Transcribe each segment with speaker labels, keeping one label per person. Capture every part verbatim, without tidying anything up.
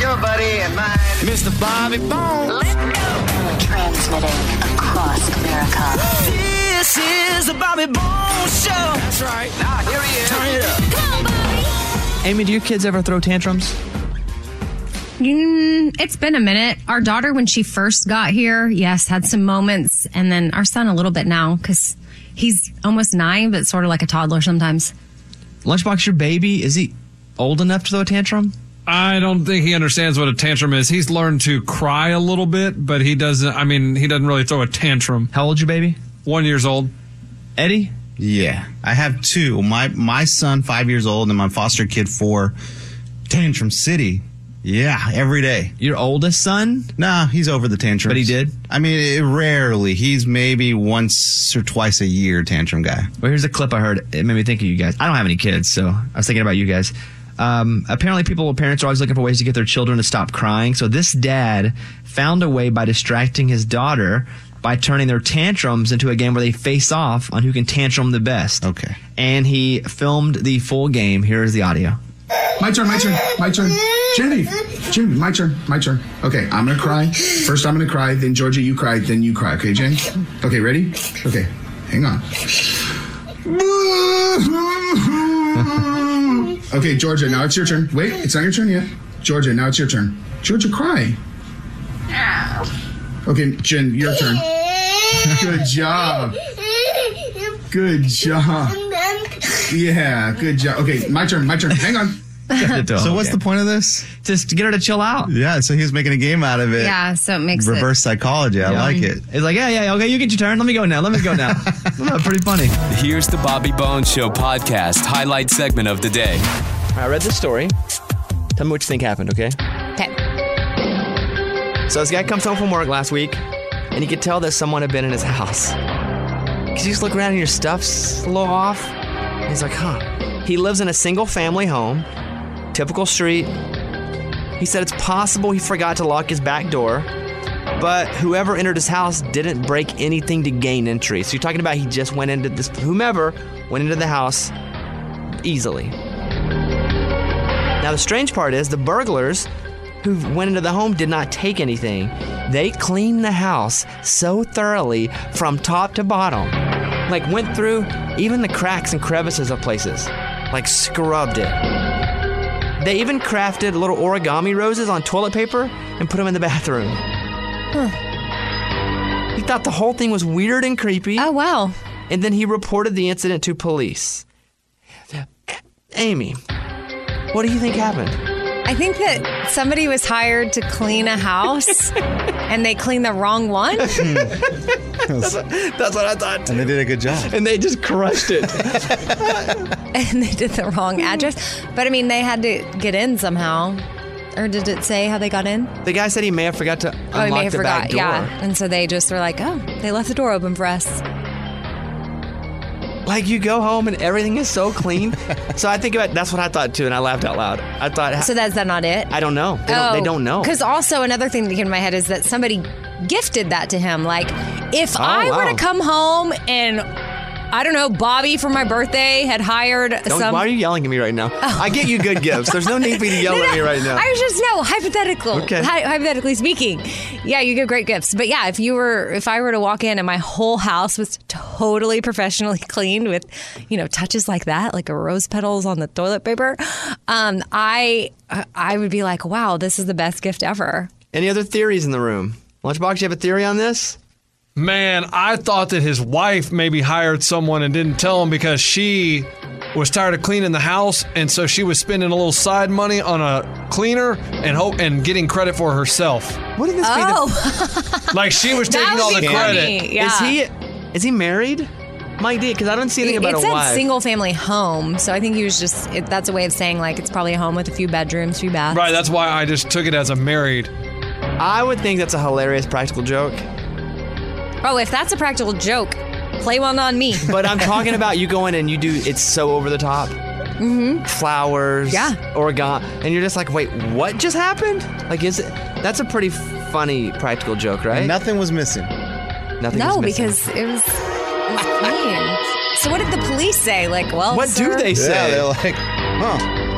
Speaker 1: your buddy and mine, Mister Bobby Bones.
Speaker 2: Let's go. Transmitting across America.
Speaker 1: This is the Bobby Bones Show. That's right. Now here he is. Turn it up.
Speaker 2: Come on, Bobby.
Speaker 3: Amy, do your kids ever throw tantrums?
Speaker 4: Mm, it's been a minute. Our daughter, when she first got here, yes, had some moments. And then our son a little bit now because he's almost nine, but sort of like a toddler sometimes.
Speaker 3: Lunchbox, your baby, is he old enough to throw a tantrum?
Speaker 5: I don't think he understands what a tantrum is. He's learned to cry a little bit, but he doesn't, I mean, he doesn't really throw a tantrum.
Speaker 3: How old's your baby?
Speaker 5: One years old.
Speaker 3: Eddie?
Speaker 6: Yeah, I have two. My my son, five years old, and my foster kid, four. Tantrum City. Yeah, every day.
Speaker 3: Your oldest son?
Speaker 6: Nah, he's over the tantrums.
Speaker 3: But he did?
Speaker 6: I mean, it, rarely. He's maybe once or twice a year tantrum guy.
Speaker 3: Well, here's a clip I heard. It made me think of you guys. I don't have any kids, so I was thinking about you guys. Um, apparently, people, parents are always looking for ways to get their children to stop crying. So this dad found a way by distracting his daughter by turning their tantrums into a game where they face off on who can tantrum the best.
Speaker 6: Okay.
Speaker 3: And he filmed the full game. Here is the audio.
Speaker 7: My turn, my turn, my turn. Jimmy, Jimmy, my turn, my turn. Okay, I'm gonna cry. First I'm gonna cry, then Georgia, you cry, then you cry. Okay, Jen? Okay, ready? Okay, hang on. Okay, Georgia, now it's your turn. Wait, it's not your turn yet. Georgia, now it's your turn. Georgia, cry. Okay, Jen, your turn. Good job. Good job. Yeah, good job. Okay, my turn, my turn. Hang on.
Speaker 6: So what's the point of this?
Speaker 3: Just to get her to chill out.
Speaker 6: Yeah, so he was making a game out of it.
Speaker 4: Yeah, so it makes
Speaker 6: Reverse
Speaker 4: it.
Speaker 6: psychology. I
Speaker 3: Yeah.
Speaker 6: like it.
Speaker 3: It's like, yeah, yeah, okay, you get your turn. Let me go now. Let me go now. Oh, pretty funny.
Speaker 8: Here's the Bobby Bones Show podcast highlight segment of the day.
Speaker 3: I read this story. Tell me what you think happened, okay?
Speaker 4: Okay.
Speaker 3: So this guy comes home from work last week, and he could tell that someone had been in his house. Because you just look around and your stuff's a little off. And he's like, huh. He lives in a single-family home, typical street. He said it's possible he forgot to lock his back door, but whoever entered his house didn't break anything to gain entry. So you're talking about he just went into this, whomever went into the house easily. Now the strange part is the burglars who went into the home did not take anything. They cleaned the house so thoroughly from top to bottom. Like went through even the cracks and crevices of places. Like scrubbed it. They even crafted little origami roses on toilet paper and put them in the bathroom. Huh. He thought the whole thing was weird and creepy.
Speaker 4: Oh, wow.
Speaker 3: And then he reported the incident to police. Amy, what do you think happened?
Speaker 4: I think that somebody was hired to clean a house and they cleaned the wrong one.
Speaker 3: That's, that's what I thought too.
Speaker 6: And they did a good job.
Speaker 3: And they just crushed it.
Speaker 4: And they did the wrong address. But I mean, they had to get in somehow. Or did it say how they got in?
Speaker 3: The guy said he may have forgot to unlock
Speaker 4: Oh, he may have
Speaker 3: the
Speaker 4: forgot,
Speaker 3: back door.
Speaker 4: yeah. And so they just were like, oh, they left the door open for us.
Speaker 3: Like you go home and everything is so clean. So I think about that's what I thought too, and I laughed out loud. I thought,
Speaker 4: So that's that not it?
Speaker 3: I don't know. They, don't, they don't know.
Speaker 4: Because also another thing that came to my head is that somebody gifted that to him. Like, if
Speaker 3: Oh,
Speaker 4: I were
Speaker 3: wow.
Speaker 4: to come home and, I don't know, Bobby for my birthday had hired
Speaker 3: Don't,
Speaker 4: some...
Speaker 3: why are you yelling at me right now? I get you good gifts. There's no need for you to yell
Speaker 4: No,
Speaker 3: at
Speaker 4: no,
Speaker 3: me right now.
Speaker 4: I was just, no, hypothetical.
Speaker 3: Okay.
Speaker 4: Hy- hypothetically speaking. Yeah, you give great gifts. But yeah, if you were, if I were to walk in and my whole house was totally professionally cleaned with, you know, touches like that, like a rose petals on the toilet paper, um, I, I would be like, wow, this is the best gift ever.
Speaker 3: Any other theories in the room? Lunchbox, you have a theory on this?
Speaker 5: Man, I thought that his wife maybe hired someone and didn't tell him because she was tired of cleaning the house, and so she was spending a little side money on a cleaner and hope and getting credit for herself.
Speaker 3: Wouldn't this
Speaker 4: Oh,
Speaker 3: be the...
Speaker 5: Like she was
Speaker 4: that
Speaker 5: taking all
Speaker 4: would
Speaker 5: the
Speaker 4: be
Speaker 5: credit.
Speaker 4: funny. Yeah.
Speaker 3: Is he is he married? Mike D, because I don't see anything about
Speaker 4: it
Speaker 3: a
Speaker 4: said
Speaker 3: wife.
Speaker 4: single family home, so I think he was just, it, that's a way of saying like it's probably a home with a few bedrooms, few baths.
Speaker 5: Right, that's why I just took it as a married.
Speaker 3: I would think that's a hilarious practical joke.
Speaker 4: Oh, if that's a practical joke, play one on me.
Speaker 3: But I'm talking about you go in and you do, it's so over the top. Mm-hmm. Flowers,
Speaker 4: Yeah.
Speaker 3: origami, and you're just like, wait, what just happened? Like, is it? That's a pretty funny practical joke, right?
Speaker 6: And nothing was missing.
Speaker 3: Nothing
Speaker 4: No,
Speaker 3: was missing.
Speaker 4: because it was, it was clean. So what did the police say? Like, well,
Speaker 3: What
Speaker 4: sir,
Speaker 3: do they
Speaker 6: Yeah,
Speaker 3: say?
Speaker 6: they're like, huh.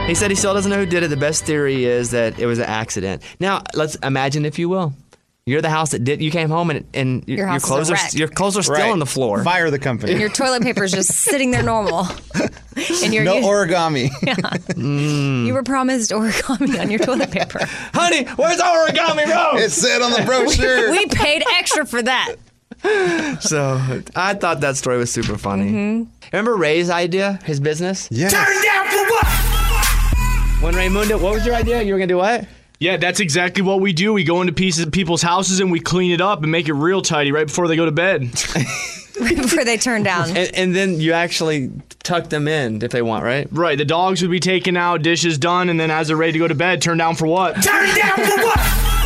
Speaker 3: He said he still doesn't know who did it. The best theory is that it was an accident. Now, let's imagine, if you will, you're the house that did. You came home and and your,
Speaker 4: Your
Speaker 3: your
Speaker 4: house is a
Speaker 3: clothes are
Speaker 4: wreck.
Speaker 3: your clothes are still
Speaker 9: Right.
Speaker 3: on the floor.
Speaker 9: Fire the company.
Speaker 4: Your toilet paper is just sitting there normal. And you're,
Speaker 9: no
Speaker 4: you,
Speaker 9: origami.
Speaker 4: you were promised origami on your toilet paper.
Speaker 3: Honey, where's our origami roll?
Speaker 9: It said on the brochure.
Speaker 4: We paid extra for that.
Speaker 3: So I thought that story was super funny.
Speaker 4: Mm-hmm.
Speaker 3: Remember Ray's idea, his business?
Speaker 9: Yes.
Speaker 1: Turn down for what?
Speaker 3: When Raymundo, what was your idea? You were gonna do what?
Speaker 10: Yeah, that's exactly what we do. We go into pieces people's houses and we clean it up and make it real tidy right before they go to bed.
Speaker 4: Right before they turn down.
Speaker 3: And, and then you actually tuck them in if they want, right?
Speaker 10: Right, the dogs would be taken out, dishes done, and then as they're ready to go to bed, turn down for what?
Speaker 1: Turn down for what?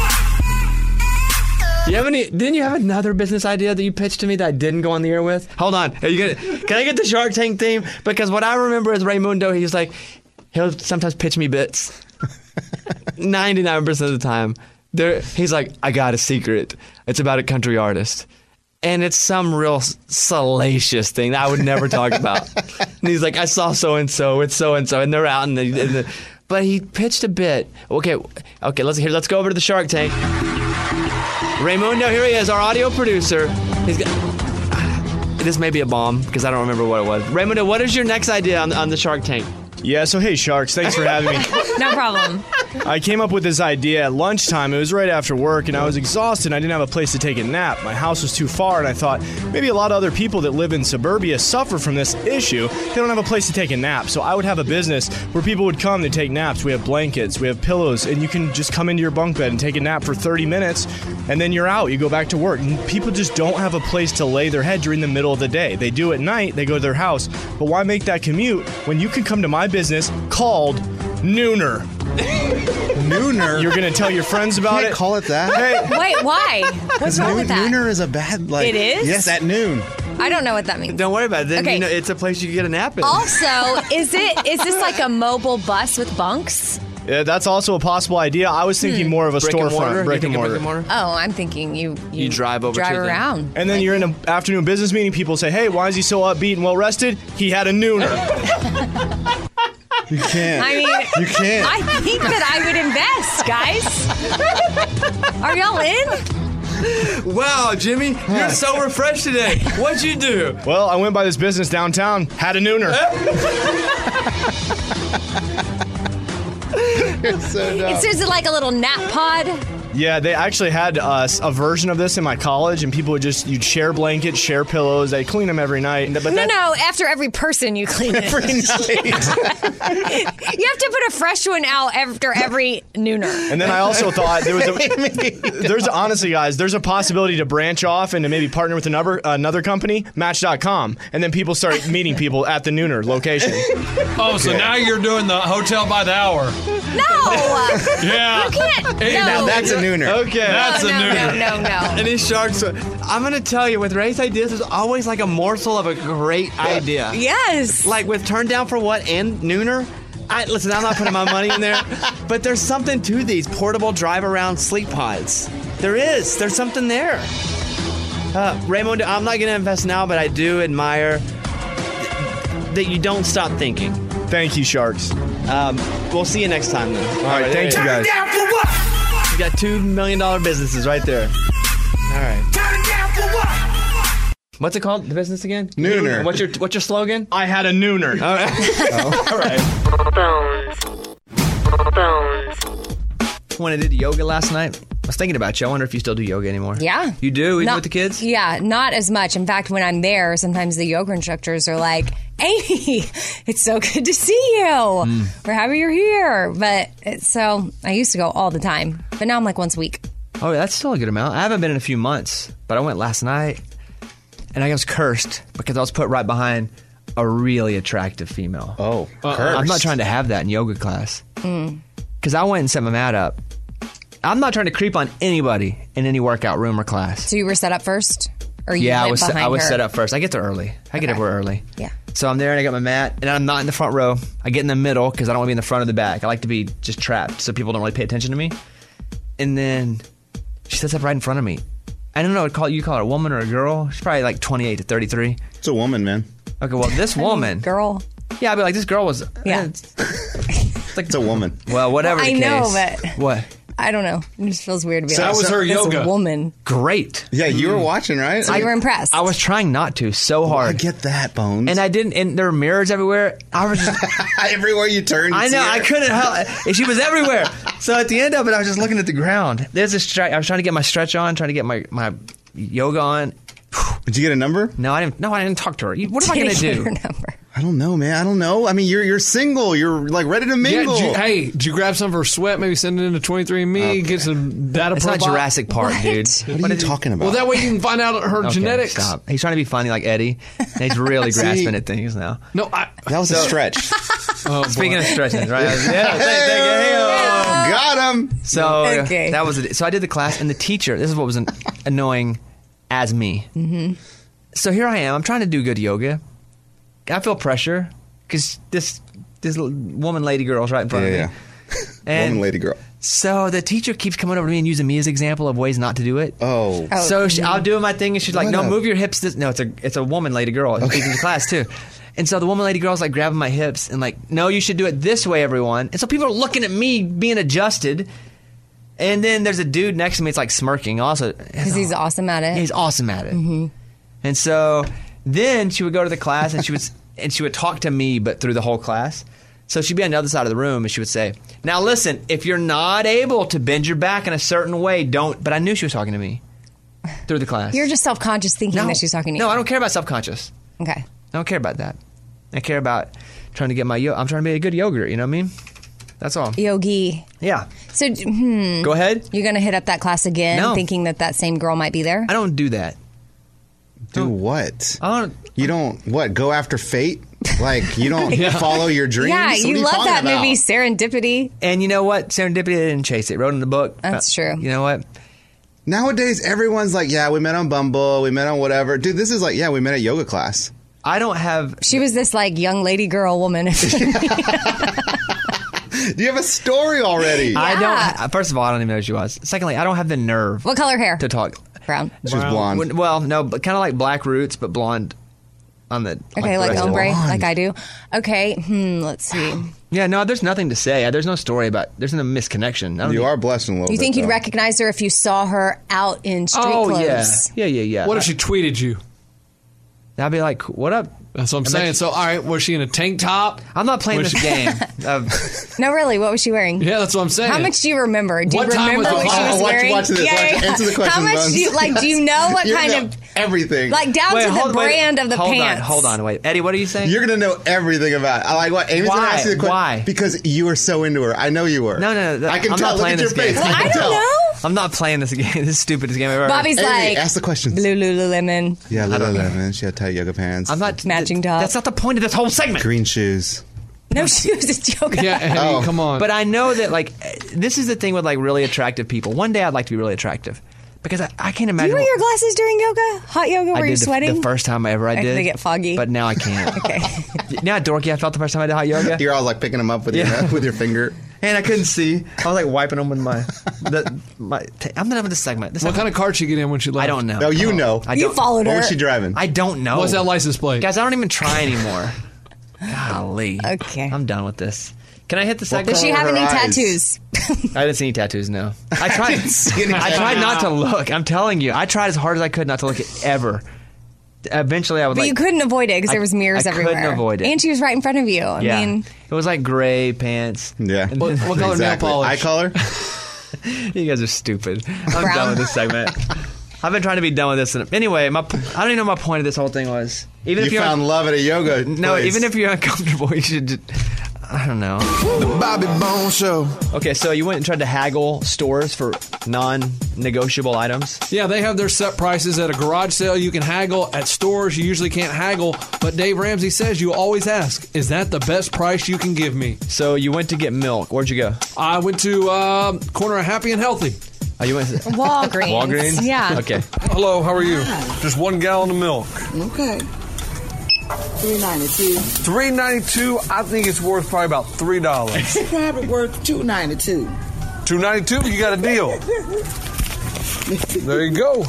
Speaker 3: You have any? Didn't you have another business idea that you pitched to me that I didn't go on the air with? Hold on. Are you gonna? Can I get the Shark Tank theme? Because what I remember is Raymundo. He's like, he'll sometimes pitch me bits. ninety-nine percent of the time, there he's like, I got a secret. It's about a country artist, and it's some real salacious thing that I would never talk about. And he's like, I saw so and so. It's so and so, and they're out in the. In the but he pitched a bit. Okay, okay. Let's here. Let's go over to the Shark Tank. Raymundo, here he is, our audio producer. He's got, this may be a bomb because I don't remember what it was. Raymundo, what is your next idea on, on the Shark Tank?
Speaker 10: Yeah, so hey, Sharks, thanks for having me.
Speaker 4: No problem.
Speaker 10: I came up with this idea at lunchtime. It was right after work, and I was exhausted. I didn't have a place to take a nap. My house was too far, and I thought maybe a lot of other people that live in suburbia suffer from this issue. They don't have a place to take a nap. So I would have a business where people would come to take naps. We have blankets, we have pillows, and you can just come into your bunk bed and take a nap for thirty minutes, and then you're out. You go back to work. And people just don't have a place to lay their head during the middle of the day. They do at night, they go to their house. But why make that commute when you can come to my business called Nooner?
Speaker 9: Nooner.
Speaker 10: You're gonna tell your friends about
Speaker 9: Can't
Speaker 10: it.
Speaker 9: call it that.
Speaker 10: Hey,
Speaker 4: Wait, why? What's wrong
Speaker 9: Noon-
Speaker 4: with that?
Speaker 9: Nooner is a bad like.
Speaker 4: It is?
Speaker 9: Yes, at noon.
Speaker 4: I don't know what that means.
Speaker 3: Don't worry about it. Then
Speaker 4: Okay.
Speaker 3: you know it's a place you can get a nap in.
Speaker 4: Also, is it is this like a mobile bus with bunks?
Speaker 10: yeah, that's also a possible idea. I was thinking more of a
Speaker 3: Brick and mortar?
Speaker 10: storefront,
Speaker 3: You
Speaker 10: brick
Speaker 3: think
Speaker 10: and
Speaker 3: of
Speaker 10: mortar.
Speaker 3: mortar?
Speaker 4: Oh, I'm thinking you you,
Speaker 3: You drive over
Speaker 4: drive
Speaker 3: to them.
Speaker 4: around.
Speaker 10: And then you're in an afternoon business meeting. People say, "Hey, why is he so upbeat and well rested? He had a Nooner."
Speaker 9: You can't.
Speaker 4: I mean,
Speaker 9: you can't.
Speaker 4: I think that I would invest, guys. Are y'all in?
Speaker 3: Wow, Jimmy, you're so refreshed today. What'd you do?
Speaker 10: Well, I went by this business downtown, had a Nooner.
Speaker 9: so dumb.
Speaker 4: It's is it like a little nap pod?
Speaker 10: Yeah, they actually had uh, a version of this in my college, and people would just you'd share blankets, share pillows. They clean them every night. But
Speaker 4: No,
Speaker 10: that,
Speaker 4: no. After every person, you clean it.
Speaker 9: Every night.
Speaker 4: You have to put a fresh one out after every nooner.
Speaker 10: And then I also thought there was a there's honestly guys there's a possibility to branch off and to maybe partner with another another company, Match dot com, and then people start meeting people at the Nooner location.
Speaker 5: Oh, so now you're doing the hotel by the hour.
Speaker 4: No,
Speaker 5: Yeah.
Speaker 4: you can't.
Speaker 5: Hey,
Speaker 4: No.
Speaker 9: Now that's a nooner.
Speaker 3: Okay.
Speaker 5: That's
Speaker 4: no,
Speaker 5: a
Speaker 4: no,
Speaker 5: Nooner.
Speaker 4: no, no, no.
Speaker 3: And these sharks, I'm going to tell you, with Ray's ideas, there's always like a morsel of a great idea.
Speaker 4: Yes.
Speaker 3: Like with Turn Down for What and Nooner. I, listen, I'm not putting my money in there, but there's something to these portable drive-around sleep pods. There is. There's something there. Uh, Raymond, I'm not going to invest now, but I do admire th- that you don't stop thinking.
Speaker 10: Thank you, Sharks.
Speaker 3: Um, we'll see you next time, then. All
Speaker 10: right, thank you, guys.
Speaker 1: Down for what?
Speaker 3: You got two million dollar businesses right there. All right.
Speaker 1: Turn down for what?
Speaker 3: What's it called? The business again?
Speaker 9: Nooner.
Speaker 3: What's your What's your slogan?
Speaker 10: I had a Nooner.
Speaker 3: All right.
Speaker 10: All right.
Speaker 3: When I did yoga last night, I was thinking about you. I wonder if you still do yoga anymore.
Speaker 4: Yeah.
Speaker 3: You do, even
Speaker 4: Not-
Speaker 3: with the kids?
Speaker 4: Yeah, not as much. In fact, when I'm there, sometimes the yoga instructors are like, Amy, it's so good to see you.
Speaker 3: Hmm.
Speaker 4: We're happy you're here. But it's so I used to go all the time, but now I'm like once a week.
Speaker 3: Oh, that's still a good amount. I haven't been in a few months, but I went last night, and I was cursed because I was put right behind a really attractive female.
Speaker 9: Oh,
Speaker 3: I'm not trying to have that in yoga class. Because I went and set my mat up. I'm not trying to creep on anybody in any workout room or class.
Speaker 4: So you were set up first, or you
Speaker 3: Yeah, I
Speaker 4: went
Speaker 3: was
Speaker 4: behind
Speaker 3: I was
Speaker 4: her?
Speaker 3: set up first. I get there early. I get
Speaker 4: Okay.
Speaker 3: everywhere early.
Speaker 4: Yeah.
Speaker 3: So I'm there and I got my mat, and I'm not in the front row. I get in the middle because I don't want to be in the front or the back. I like to be just trapped so people don't really pay attention to me. And then she sits up right in front of me. I don't know what call you call her a woman or a girl. She's probably like twenty-eight to thirty-three.
Speaker 9: It's a woman, man.
Speaker 3: Okay, well this woman,
Speaker 4: Girl.
Speaker 3: yeah, I'd be like, this girl was.
Speaker 4: Yeah.
Speaker 3: like
Speaker 6: it's a woman.
Speaker 3: Well, whatever.
Speaker 4: I
Speaker 3: the
Speaker 4: know,
Speaker 3: case.
Speaker 4: but-
Speaker 3: what?
Speaker 4: I don't know. It just feels weird to be
Speaker 6: So
Speaker 4: like,
Speaker 6: that was her
Speaker 4: this
Speaker 5: yoga.
Speaker 4: woman.
Speaker 3: Great.
Speaker 6: Yeah, you were watching, right?
Speaker 4: So you were impressed.
Speaker 3: I was trying not to so hard.
Speaker 6: I get that, Bones.
Speaker 3: And I didn't. And there were mirrors everywhere. I was just.
Speaker 6: Everywhere you turned.
Speaker 3: I know. I couldn't help. And she was everywhere. So at the end of it, I was just looking at the ground. There's a stretch. I was trying to get my stretch on, trying to get my, my yoga on.
Speaker 6: Did you get a number?
Speaker 3: No, I didn't. No, I didn't talk to her. You- What am I
Speaker 4: Did
Speaker 3: going to
Speaker 4: you get
Speaker 3: do?
Speaker 4: her number?
Speaker 6: I don't know, man. I don't know. I mean, you're you're single. You're like ready to
Speaker 5: Yeah,
Speaker 6: mingle.
Speaker 5: did you, hey, did you grab some of her sweat? Maybe send it into twenty-three and me, get some data
Speaker 3: It's not
Speaker 5: profile?
Speaker 3: Jurassic Park,
Speaker 4: What?
Speaker 3: dude.
Speaker 6: what are you talking about?
Speaker 5: Well, that way you can find out her
Speaker 3: Okay,
Speaker 5: genetics.
Speaker 3: Stop. He's trying to be funny like Eddie. And he's really
Speaker 6: See?
Speaker 3: grasping at things now.
Speaker 5: No, I.
Speaker 6: that was a stretch.
Speaker 5: Oh,
Speaker 3: Speaking
Speaker 5: boy.
Speaker 3: of stretching, right? Yeah, thank-
Speaker 6: Hey,
Speaker 3: thank you. Hey-o.
Speaker 6: got him.
Speaker 3: So
Speaker 4: Okay.
Speaker 3: that was it. So I did the class, and the teacher. This is what was an, annoying as me. Mm-hmm. So here I am. I'm trying to do good yoga. I feel pressure because this this little woman, lady, girl's right in front
Speaker 6: Yeah,
Speaker 3: of
Speaker 6: yeah.
Speaker 3: me. And
Speaker 6: Woman, lady, girl.
Speaker 3: so the teacher keeps coming over to me and using me as an example of ways not to do it.
Speaker 6: Oh.
Speaker 4: Oh.
Speaker 3: So she, I'll do my thing, and she's like,
Speaker 6: What
Speaker 3: "No,
Speaker 6: up?
Speaker 3: move your hips." This, no, it's a it's a woman, lady, girl speaking to class too. And so the woman, lady, girl's like grabbing my hips and like, "No, you should do it this way, everyone." And so people are looking at me being adjusted. And then there's a dude next to me. It's like smirking. Also,
Speaker 4: Because he's awesome at it.
Speaker 3: he's awesome at it. Mm-hmm. And so then she would go to the class and she would and she would talk to me, but through the whole class. So she'd be on the other side of the room and she would say, "Now listen, if you're not able to bend your back in a certain way, don't." But I knew she was talking to me through the class.
Speaker 4: You're just self-conscious thinking
Speaker 3: no,
Speaker 4: that she's talking to you.
Speaker 3: No, I don't care about self-conscious.
Speaker 4: Okay.
Speaker 3: I don't care about that. I care about trying to get my yo. I'm trying to be a good yogurt. You know what I mean? That's all.
Speaker 4: Yogi.
Speaker 3: Yeah.
Speaker 4: So, hmm,
Speaker 3: Go ahead.
Speaker 4: you're going to hit up that class again,
Speaker 3: No.
Speaker 4: thinking that that same girl might be there?
Speaker 3: I don't do that.
Speaker 6: Do what?
Speaker 3: I don't.
Speaker 6: You don't what? Go after fate? Like you don't follow your dreams?
Speaker 4: Yeah,
Speaker 6: What are
Speaker 4: you love
Speaker 6: talking
Speaker 4: that
Speaker 6: about?
Speaker 4: movie Serendipity.
Speaker 3: And you know what? Serendipity didn't chase it. Wrote in the book.
Speaker 4: That's
Speaker 3: Uh,
Speaker 4: true.
Speaker 3: You know what?
Speaker 6: Nowadays, everyone's like, "Yeah, we met on Bumble. We met on whatever." Dude, this is like, "Yeah, we met at yoga class."
Speaker 3: I don't have.
Speaker 4: She was this like young lady girl woman.
Speaker 6: Do you have a story already?
Speaker 3: I don't. First of all, I don't even know who she was. Secondly, I don't have the nerve
Speaker 4: What color hair?
Speaker 3: to talk.
Speaker 4: Brown.
Speaker 6: She was blonde.
Speaker 3: When- Well, no, but kind of like black roots, but blonde on the.
Speaker 4: Okay,
Speaker 3: the
Speaker 4: like
Speaker 3: rest of it.
Speaker 4: ombre,
Speaker 6: blonde.
Speaker 4: like I do. Okay, hmm, let's see.
Speaker 3: Yeah, no, there's nothing to say. There's no story about. There's no misconnection. I don't
Speaker 6: You
Speaker 3: think-
Speaker 6: are blessed in a little
Speaker 4: You
Speaker 6: bit.
Speaker 4: think you'd
Speaker 6: though.
Speaker 4: recognize her if you saw her out in street
Speaker 3: Oh
Speaker 4: clothes?
Speaker 3: yeah, yeah, yeah, yeah.
Speaker 5: What if she tweeted you?
Speaker 3: I'd be like, "What up?"
Speaker 5: That's what I'm
Speaker 3: I bet
Speaker 5: saying.
Speaker 3: you-
Speaker 5: So, all right, was she in a tank top?
Speaker 3: I'm not playing
Speaker 5: Was
Speaker 3: this
Speaker 5: she-
Speaker 3: game. Of,
Speaker 4: No, really, what was she wearing?
Speaker 5: Yeah, that's what I'm saying.
Speaker 4: How much do you remember? Do
Speaker 5: What
Speaker 4: you
Speaker 5: time
Speaker 4: remember
Speaker 5: was
Speaker 4: what
Speaker 5: it?
Speaker 4: she was
Speaker 6: Oh, watch-
Speaker 4: wearing?
Speaker 6: watch this, watch- answer the question,
Speaker 4: How much
Speaker 6: Buns.
Speaker 4: do you like? Do you know what
Speaker 6: You're
Speaker 4: kind
Speaker 6: gonna
Speaker 4: of
Speaker 6: know everything?
Speaker 4: like down
Speaker 3: wait,
Speaker 4: to
Speaker 3: hold,
Speaker 4: the
Speaker 3: wait,
Speaker 4: brand of the
Speaker 3: hold
Speaker 4: pants?
Speaker 3: on, hold on, wait, Eddie, what are you saying?
Speaker 6: You're gonna know everything about. I like what Amy's gonna
Speaker 3: Why?
Speaker 6: ask you the question.
Speaker 3: Why?
Speaker 6: Because you were so into her. I know you were.
Speaker 3: No, no, no.
Speaker 6: I can
Speaker 3: I'm
Speaker 6: tell.
Speaker 3: not
Speaker 6: Look
Speaker 3: playing
Speaker 6: at your
Speaker 3: this game.
Speaker 6: face.
Speaker 3: Well,
Speaker 6: I
Speaker 4: I
Speaker 6: can
Speaker 4: don't
Speaker 6: tell.
Speaker 4: know.
Speaker 3: I'm not playing this game. This is the stupidest game I've ever.
Speaker 4: Bobby's
Speaker 6: Amy,
Speaker 4: like
Speaker 6: ask the questions.
Speaker 4: Lululemon.
Speaker 6: Yeah, Lululemon. She had tight yoga pants.
Speaker 3: I'm not
Speaker 4: Matching top.
Speaker 3: That's not the point of this whole segment.
Speaker 6: Green shoes.
Speaker 4: No shoes. It's yoga.
Speaker 5: Yeah, Eddie,
Speaker 6: Oh.
Speaker 5: come on.
Speaker 3: But I know that like this is the thing with like really attractive people. One day I'd like to be really attractive because I, I can't
Speaker 4: Do
Speaker 3: imagine.
Speaker 4: you wear your glasses during yoga? Hot yoga
Speaker 3: I
Speaker 4: where
Speaker 3: did
Speaker 4: you're
Speaker 3: the,
Speaker 4: sweating?
Speaker 3: the first time ever I
Speaker 4: Like,
Speaker 3: did.
Speaker 4: they get foggy?
Speaker 3: But now I can't.
Speaker 4: Okay.
Speaker 3: You know how dorky I felt the first time I did hot yoga?
Speaker 6: You're all like picking them up with
Speaker 3: Yeah.
Speaker 6: your with your finger.
Speaker 3: And I couldn't see. I was like wiping them with my. The, my t- I'm done with this segment. This
Speaker 5: what
Speaker 3: segment-
Speaker 5: kind of car she get in when she left?
Speaker 3: I don't know.
Speaker 6: No, you know.
Speaker 3: I
Speaker 4: You
Speaker 3: don't,
Speaker 4: followed
Speaker 6: What
Speaker 4: her.
Speaker 6: was she driving?
Speaker 3: I don't know.
Speaker 5: What's that license plate?
Speaker 3: Guys, I don't even try anymore. Golly.
Speaker 4: Okay.
Speaker 3: I'm done with this. Can I hit the
Speaker 6: What
Speaker 3: segment?
Speaker 4: Does she
Speaker 6: color
Speaker 4: have
Speaker 6: are
Speaker 4: any
Speaker 6: her eyes?
Speaker 4: tattoos?
Speaker 3: I didn't see any tattoos. No, I tried.
Speaker 6: didn't see any
Speaker 3: I tried not to look. I'm telling you, I tried as hard as I could not to look at ever. Eventually, I would
Speaker 4: But
Speaker 3: like.
Speaker 4: you couldn't avoid it because
Speaker 3: I-
Speaker 4: there was mirrors
Speaker 3: I couldn't
Speaker 4: everywhere.
Speaker 3: avoid it.
Speaker 4: And she was right in front of you. I
Speaker 3: yeah,
Speaker 4: mean,
Speaker 3: it was like gray pants.
Speaker 6: Yeah.
Speaker 3: And
Speaker 5: What,
Speaker 3: then-
Speaker 5: what color
Speaker 6: exactly.
Speaker 5: nail polish?
Speaker 6: Eye color.
Speaker 3: you guys are stupid. I'm
Speaker 4: Brown.
Speaker 3: done with this segment. I've been trying to be done with this. And, anyway, my, I don't even know what my point of this whole thing was. Even
Speaker 6: You
Speaker 3: if you're
Speaker 6: found love at a yoga.
Speaker 3: no,
Speaker 6: place.
Speaker 3: even if you're uncomfortable, you should. Just, I don't know.
Speaker 1: The Bobby Bones Show.
Speaker 3: Okay, so you went and tried to haggle stores for non-negotiable items.
Speaker 5: Yeah, they have their set prices at a garage sale. You can haggle at stores. You usually can't haggle, but Dave Ramsey says you always ask, "Is that the best price you can give me?"
Speaker 3: So you went to get milk. Where'd you go?
Speaker 5: I went to um, corner of Happy and Healthy.
Speaker 3: Oh, you went to
Speaker 4: Walgreens.
Speaker 3: Walgreens.
Speaker 4: Yeah.
Speaker 3: Okay.
Speaker 5: Hello, how are you? Just one gallon of milk.
Speaker 11: Okay. Three ninety two.
Speaker 5: Three ninety two. I think it's worth probably about three dollars.
Speaker 11: Probably worth two ninety two.
Speaker 5: Two ninety two. You got a deal. There you go.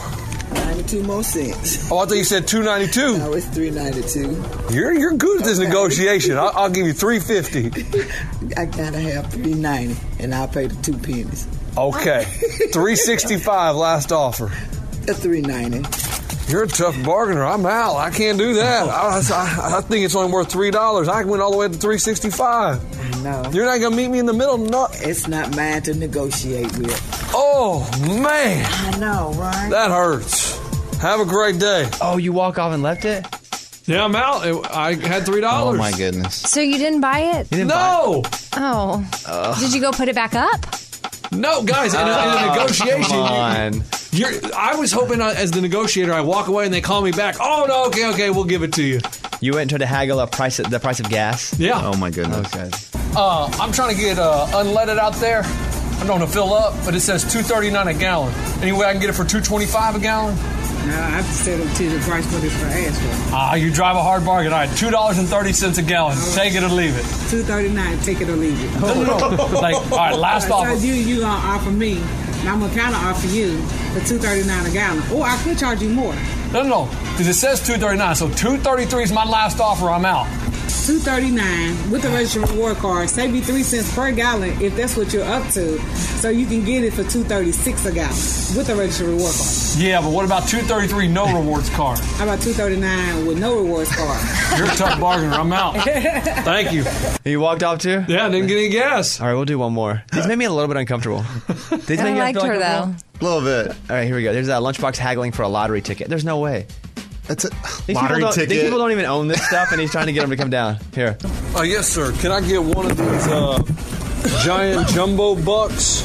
Speaker 11: ninety-two more cents.
Speaker 5: Oh, I thought you said two ninety-two.
Speaker 11: No, it's three ninety-two.
Speaker 5: You're you're good at this negotiation. I'll, I'll give you three fifty.
Speaker 11: I gotta have three ninety, and I'll pay the two pennies.
Speaker 5: Okay, three sixty-five last offer.
Speaker 11: The three ninety.
Speaker 5: You're a tough bargainer. I'm out. I can't do that. I, I, I think it's only worth three dollars. I went all the way up to three sixty-five.
Speaker 11: No,
Speaker 5: you're not gonna meet me in the middle. No,
Speaker 11: it's not mine to negotiate with.
Speaker 5: Oh man,
Speaker 11: I know, right?
Speaker 5: That hurts. Have a great day.
Speaker 3: Oh, you walk off and left it?
Speaker 5: Yeah, I'm out. I had three dollars.
Speaker 9: Oh my goodness.
Speaker 4: So you didn't buy it?
Speaker 3: You didn't
Speaker 5: no.
Speaker 3: Buy it?
Speaker 4: Oh.
Speaker 3: Ugh.
Speaker 4: Did you go put it back up?
Speaker 5: No, guys. In a, in a negotiation,
Speaker 3: come on.
Speaker 5: You're, I was hoping uh, as the negotiator, I walk away and they call me back. Oh no, okay, okay, we'll give it to you.
Speaker 3: You went and tried to haggle a price, the price of gas.
Speaker 5: Yeah.
Speaker 9: Oh my goodness.
Speaker 3: Okay.
Speaker 5: Uh, I'm trying to get uh, unleaded out there. I don't want to fill up, but it says two thirty-nine a gallon. Anyway, I can get it for two twenty-five a gallon.
Speaker 11: No, I have to set up to the price for this for asphalt.
Speaker 5: Ah, you drive a hard bargain. All right, two dollars and thirty cents a gallon. Take it or leave it.
Speaker 11: Two thirty nine. Take it or leave it.
Speaker 5: No, no, no. Like, all right, last
Speaker 11: all right,
Speaker 5: offer.
Speaker 11: So you you gonna offer me? And I'm gonna counter offer you for two thirty nine a gallon, or I could charge you more.
Speaker 5: No, no, no, because it says two thirty-nine. So two thirty-three is my last offer. I'm out.
Speaker 11: two thirty nine with the registered reward card. Save you three cents per gallon if that's what you're up to. So you can get it for two thirty six a gallon with the registered reward card.
Speaker 5: Yeah, but what about two thirty-three no rewards card?
Speaker 11: How about two thirty nine with no rewards card?
Speaker 5: You're a tough bargainer. I'm out. Thank you.
Speaker 3: You walked off too?
Speaker 5: Yeah, I didn't get any gas.
Speaker 3: All right, we'll do one more. These made me a little bit uncomfortable. These
Speaker 4: I
Speaker 3: made you
Speaker 4: liked
Speaker 3: feel
Speaker 4: her
Speaker 3: uncomfortable?
Speaker 4: though.
Speaker 9: A little bit.
Speaker 3: All right, here we go. There's that lunchbox haggling for a lottery ticket. There's no way.
Speaker 9: That's a
Speaker 3: These
Speaker 9: lottery
Speaker 3: people don't,
Speaker 9: ticket.
Speaker 3: These people don't even own this stuff, and he's trying to get them to come down. Here.
Speaker 5: Uh, yes, sir. Can I get one of these uh, giant jumbo bucks?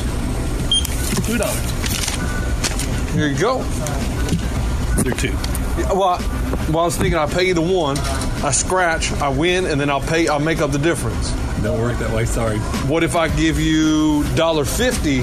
Speaker 12: Two dollars.
Speaker 5: Here you go.
Speaker 12: They're two.
Speaker 5: Yeah, well, I, well, I was thinking I'll pay you the one. I scratch, I win, and then I'll pay. I'll make up the difference.
Speaker 12: Don't work that way. Sorry.
Speaker 5: What if I give you one dollar fifty?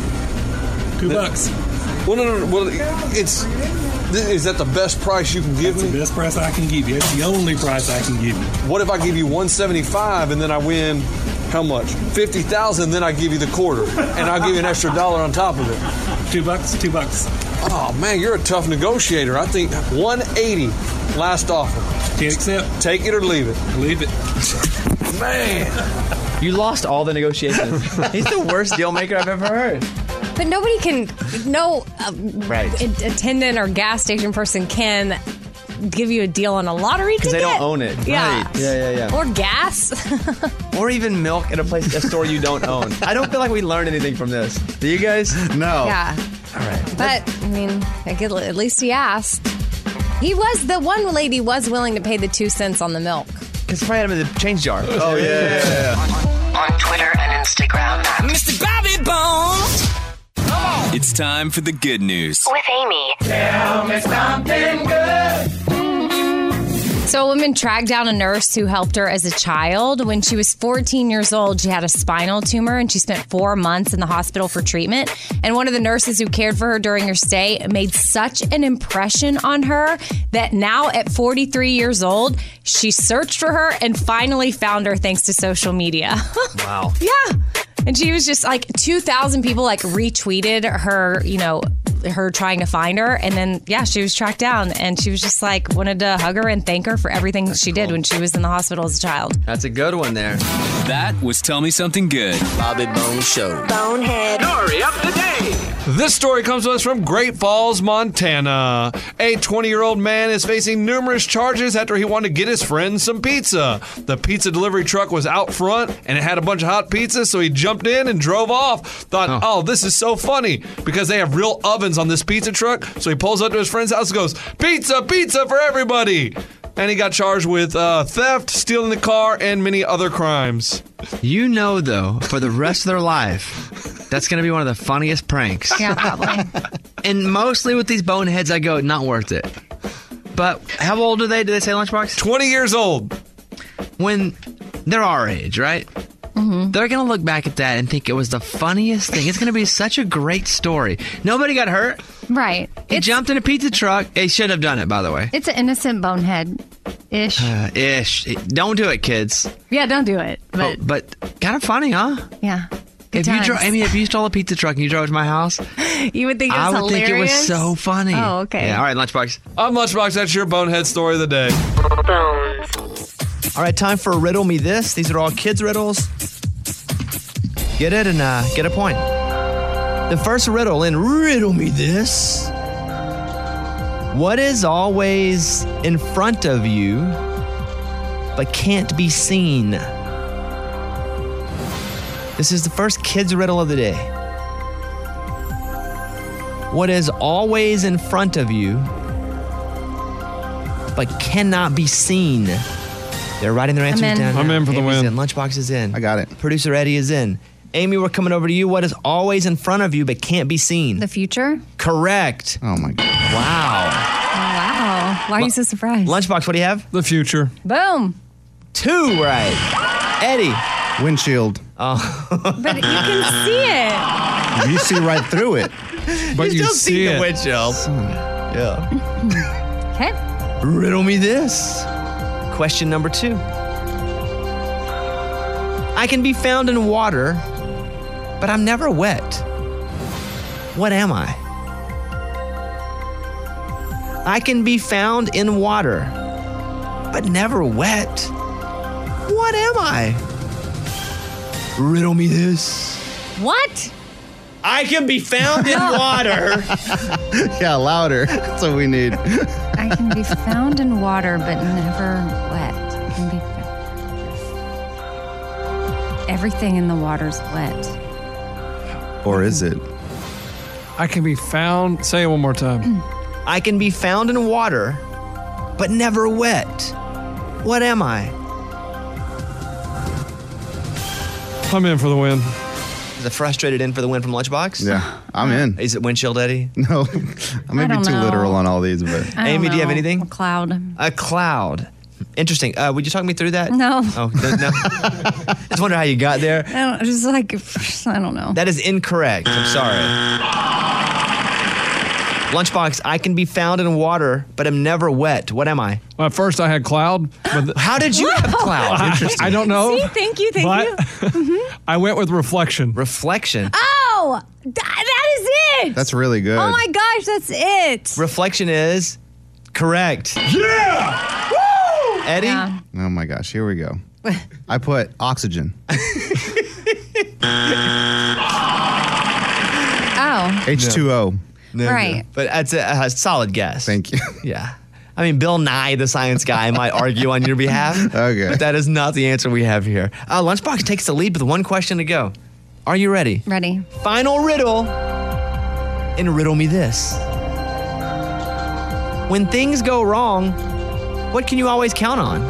Speaker 12: Two bucks.
Speaker 5: Well, no, no, no. Well, it's. Is that the best price you can give
Speaker 12: That's
Speaker 5: me?
Speaker 12: the best price I can give you. It's the only price I can give you.
Speaker 5: What if I give you one seventy-five and then I win how much? fifty thousand, then I give you the quarter. And I'll give you an extra dollar on top of it.
Speaker 12: Two bucks, two bucks.
Speaker 5: Oh, man, you're a tough negotiator. I think one eighty last offer.
Speaker 12: Can't accept.
Speaker 5: Take it or leave it.
Speaker 12: Leave it.
Speaker 5: Man.
Speaker 3: You lost all the negotiations. He's the worst deal maker I've ever heard.
Speaker 4: But nobody can, no uh,
Speaker 3: Right.
Speaker 4: a- attendant or gas station person can give you a deal on a lottery ticket.
Speaker 3: Because they don't own it.
Speaker 4: Yeah.
Speaker 3: Right. Yeah, yeah, yeah.
Speaker 4: Or gas.
Speaker 3: Or even milk at a place, a store you don't own. I don't feel like we learned anything from this. Do you guys?
Speaker 9: No.
Speaker 4: Yeah.
Speaker 3: All right.
Speaker 4: But, I mean, I get, at least he asked. He was, the one lady was willing to pay the two cents on the milk.
Speaker 3: Because probably had him in the change jar.
Speaker 9: Oh yeah.
Speaker 2: On Twitter and Instagram.
Speaker 1: Mister Bobby Bones.
Speaker 8: It's time for the good news.
Speaker 2: With Amy.
Speaker 1: Tell me something good.
Speaker 4: So a woman tracked down a nurse who helped her as a child. When she was fourteen years old, she had a spinal tumor and she spent four months in the hospital for treatment. And one of the nurses who cared for her during her stay made such an impression on her that now at forty-three years old, she searched for her and finally found her thanks to social media.
Speaker 3: Wow.
Speaker 4: Yeah. And she was just like two thousand people like retweeted her, you know, her trying to find her. And then, yeah, she was tracked down and she was just like wanted to hug her and thank her for everything That's she cool. did when she was in the hospital as a child.
Speaker 3: That's a good one there.
Speaker 8: That was Tell Me Something Good.
Speaker 1: Bobby Bones Show.
Speaker 2: Bonehead.
Speaker 1: Story of the day.
Speaker 5: This story comes to us from Great Falls, Montana. A twenty-year-old man is facing numerous charges after he wanted to get his friend some pizza. The pizza delivery truck was out front, and it had a bunch of hot pizza, so he jumped in and drove off. Thought, oh, oh this is so funny, because they have real ovens on this pizza truck. So he pulls up to his friend's house and goes, pizza, pizza for everybody. And he got charged with uh, theft, stealing the car, and many other crimes.
Speaker 3: You know, though, for the rest of their life, that's going to be one of the funniest pranks.
Speaker 4: Yeah, probably.
Speaker 3: And mostly with these boneheads, I go, not worth it. But how old are they? Did they say Lunchbox?
Speaker 5: twenty years old.
Speaker 3: When they're our age, right? Mm-hmm. They're going to look back at that and think it was the funniest thing. It's going to be such a great story. Nobody got hurt.
Speaker 4: Right.
Speaker 3: He
Speaker 4: It's,
Speaker 3: jumped in a pizza truck. He should have done it, by the way.
Speaker 4: it's an innocent bonehead-ish.
Speaker 3: Uh, ish. Don't do it, kids.
Speaker 4: Yeah, don't do it.
Speaker 3: Oh,
Speaker 4: But,
Speaker 3: but kind of funny, huh?
Speaker 4: yeah.
Speaker 3: If you
Speaker 4: times.
Speaker 3: drove, Amy, if you stole a pizza truck and you drove to my house,
Speaker 4: You would think it was
Speaker 3: I would
Speaker 4: hilarious.
Speaker 3: think it was so funny.
Speaker 4: Oh, okay.
Speaker 3: Yeah, all right, Lunchbox.
Speaker 5: I'm Lunchbox. That's your bonehead story of the day.
Speaker 3: All right, time for Riddle Me This. These are all kids' riddles. Get it and uh, get a point. The first riddle in Riddle Me This. What is always in front of you but can't be seen? This is the first kids' riddle of the day. What is always in front of you but cannot be seen? They're writing their answers
Speaker 4: I'm in.
Speaker 3: down.
Speaker 5: I'm
Speaker 3: now.
Speaker 5: in for the
Speaker 3: Amy's
Speaker 5: win.
Speaker 3: In. Lunchbox is in.
Speaker 6: I got it.
Speaker 3: Producer Eddie is in. Amy, we're coming over to you. What is always in front of you but can't be seen?
Speaker 4: The future?
Speaker 3: Correct.
Speaker 6: Oh my God.
Speaker 3: Wow.
Speaker 4: Wow. Why are you so surprised?
Speaker 3: Lunchbox, what do you have?
Speaker 5: The future.
Speaker 4: Boom.
Speaker 3: Two right. Eddie.
Speaker 6: Windshield.
Speaker 3: Oh.
Speaker 4: But you can see it.
Speaker 6: You see right through it.
Speaker 5: But you,
Speaker 3: still
Speaker 5: see
Speaker 3: the
Speaker 5: it.
Speaker 3: windshield. Yeah.
Speaker 4: Okay.
Speaker 3: Riddle me this. Question number two. I can be found in water, but I'm never wet. What am I? I can be found in water, but never wet. What am I? Riddle me this.
Speaker 4: What?
Speaker 3: I can be found in water.
Speaker 6: Yeah, louder. That's what we need.
Speaker 4: I can be found in water, but never wet. I can be found. Everything in the water's wet.
Speaker 6: Or is it?
Speaker 5: I can be found. Say it one more time.
Speaker 3: I can be found in water, but never wet. What am I?
Speaker 5: I'm in for the win.
Speaker 3: Is it frustrated in for the win from Lunchbox?
Speaker 6: Yeah, I'm in.
Speaker 3: Is it windshield, Eddie?
Speaker 6: No, I may
Speaker 4: I
Speaker 6: be
Speaker 4: don't
Speaker 6: too
Speaker 4: know.
Speaker 6: literal on all these, but
Speaker 4: I don't
Speaker 3: Amy, do you have
Speaker 4: know.
Speaker 3: anything?
Speaker 4: A cloud.
Speaker 3: A cloud. Interesting. Uh, would you talk me through that?
Speaker 4: No.
Speaker 3: Oh, th- no. Just wonder how you got there.
Speaker 4: I don't, just like, I don't know.
Speaker 3: That is incorrect. I'm sorry. Lunchbox, I can be found in water, but am never wet. What am I?
Speaker 5: Well, at first I had cloud. But th-
Speaker 3: How did you have cloud? Interesting.
Speaker 5: I don't know.
Speaker 4: See, thank you, thank
Speaker 5: but
Speaker 4: you. Mm-hmm.
Speaker 5: I went with reflection.
Speaker 3: Reflection.
Speaker 4: Oh, th- that is it.
Speaker 6: that's really good.
Speaker 4: Oh my gosh, that's it.
Speaker 3: Reflection is correct.
Speaker 5: Yeah!
Speaker 3: Woo! Eddie?
Speaker 4: Yeah.
Speaker 6: Oh my gosh, here we go. I put oxygen.
Speaker 4: Oh,
Speaker 6: H two O.
Speaker 3: No, no.
Speaker 4: Right.
Speaker 3: But that's a, a solid guess.
Speaker 6: Thank you.
Speaker 3: Yeah. I mean, Bill Nye, the science guy, might argue on your behalf.
Speaker 6: Okay.
Speaker 3: But that is not the answer we have here. Uh, Lunchbox takes the lead with one question to go. Are you ready?
Speaker 4: ready.
Speaker 3: Final riddle in Riddle Me This. When things go wrong, what can you always count on?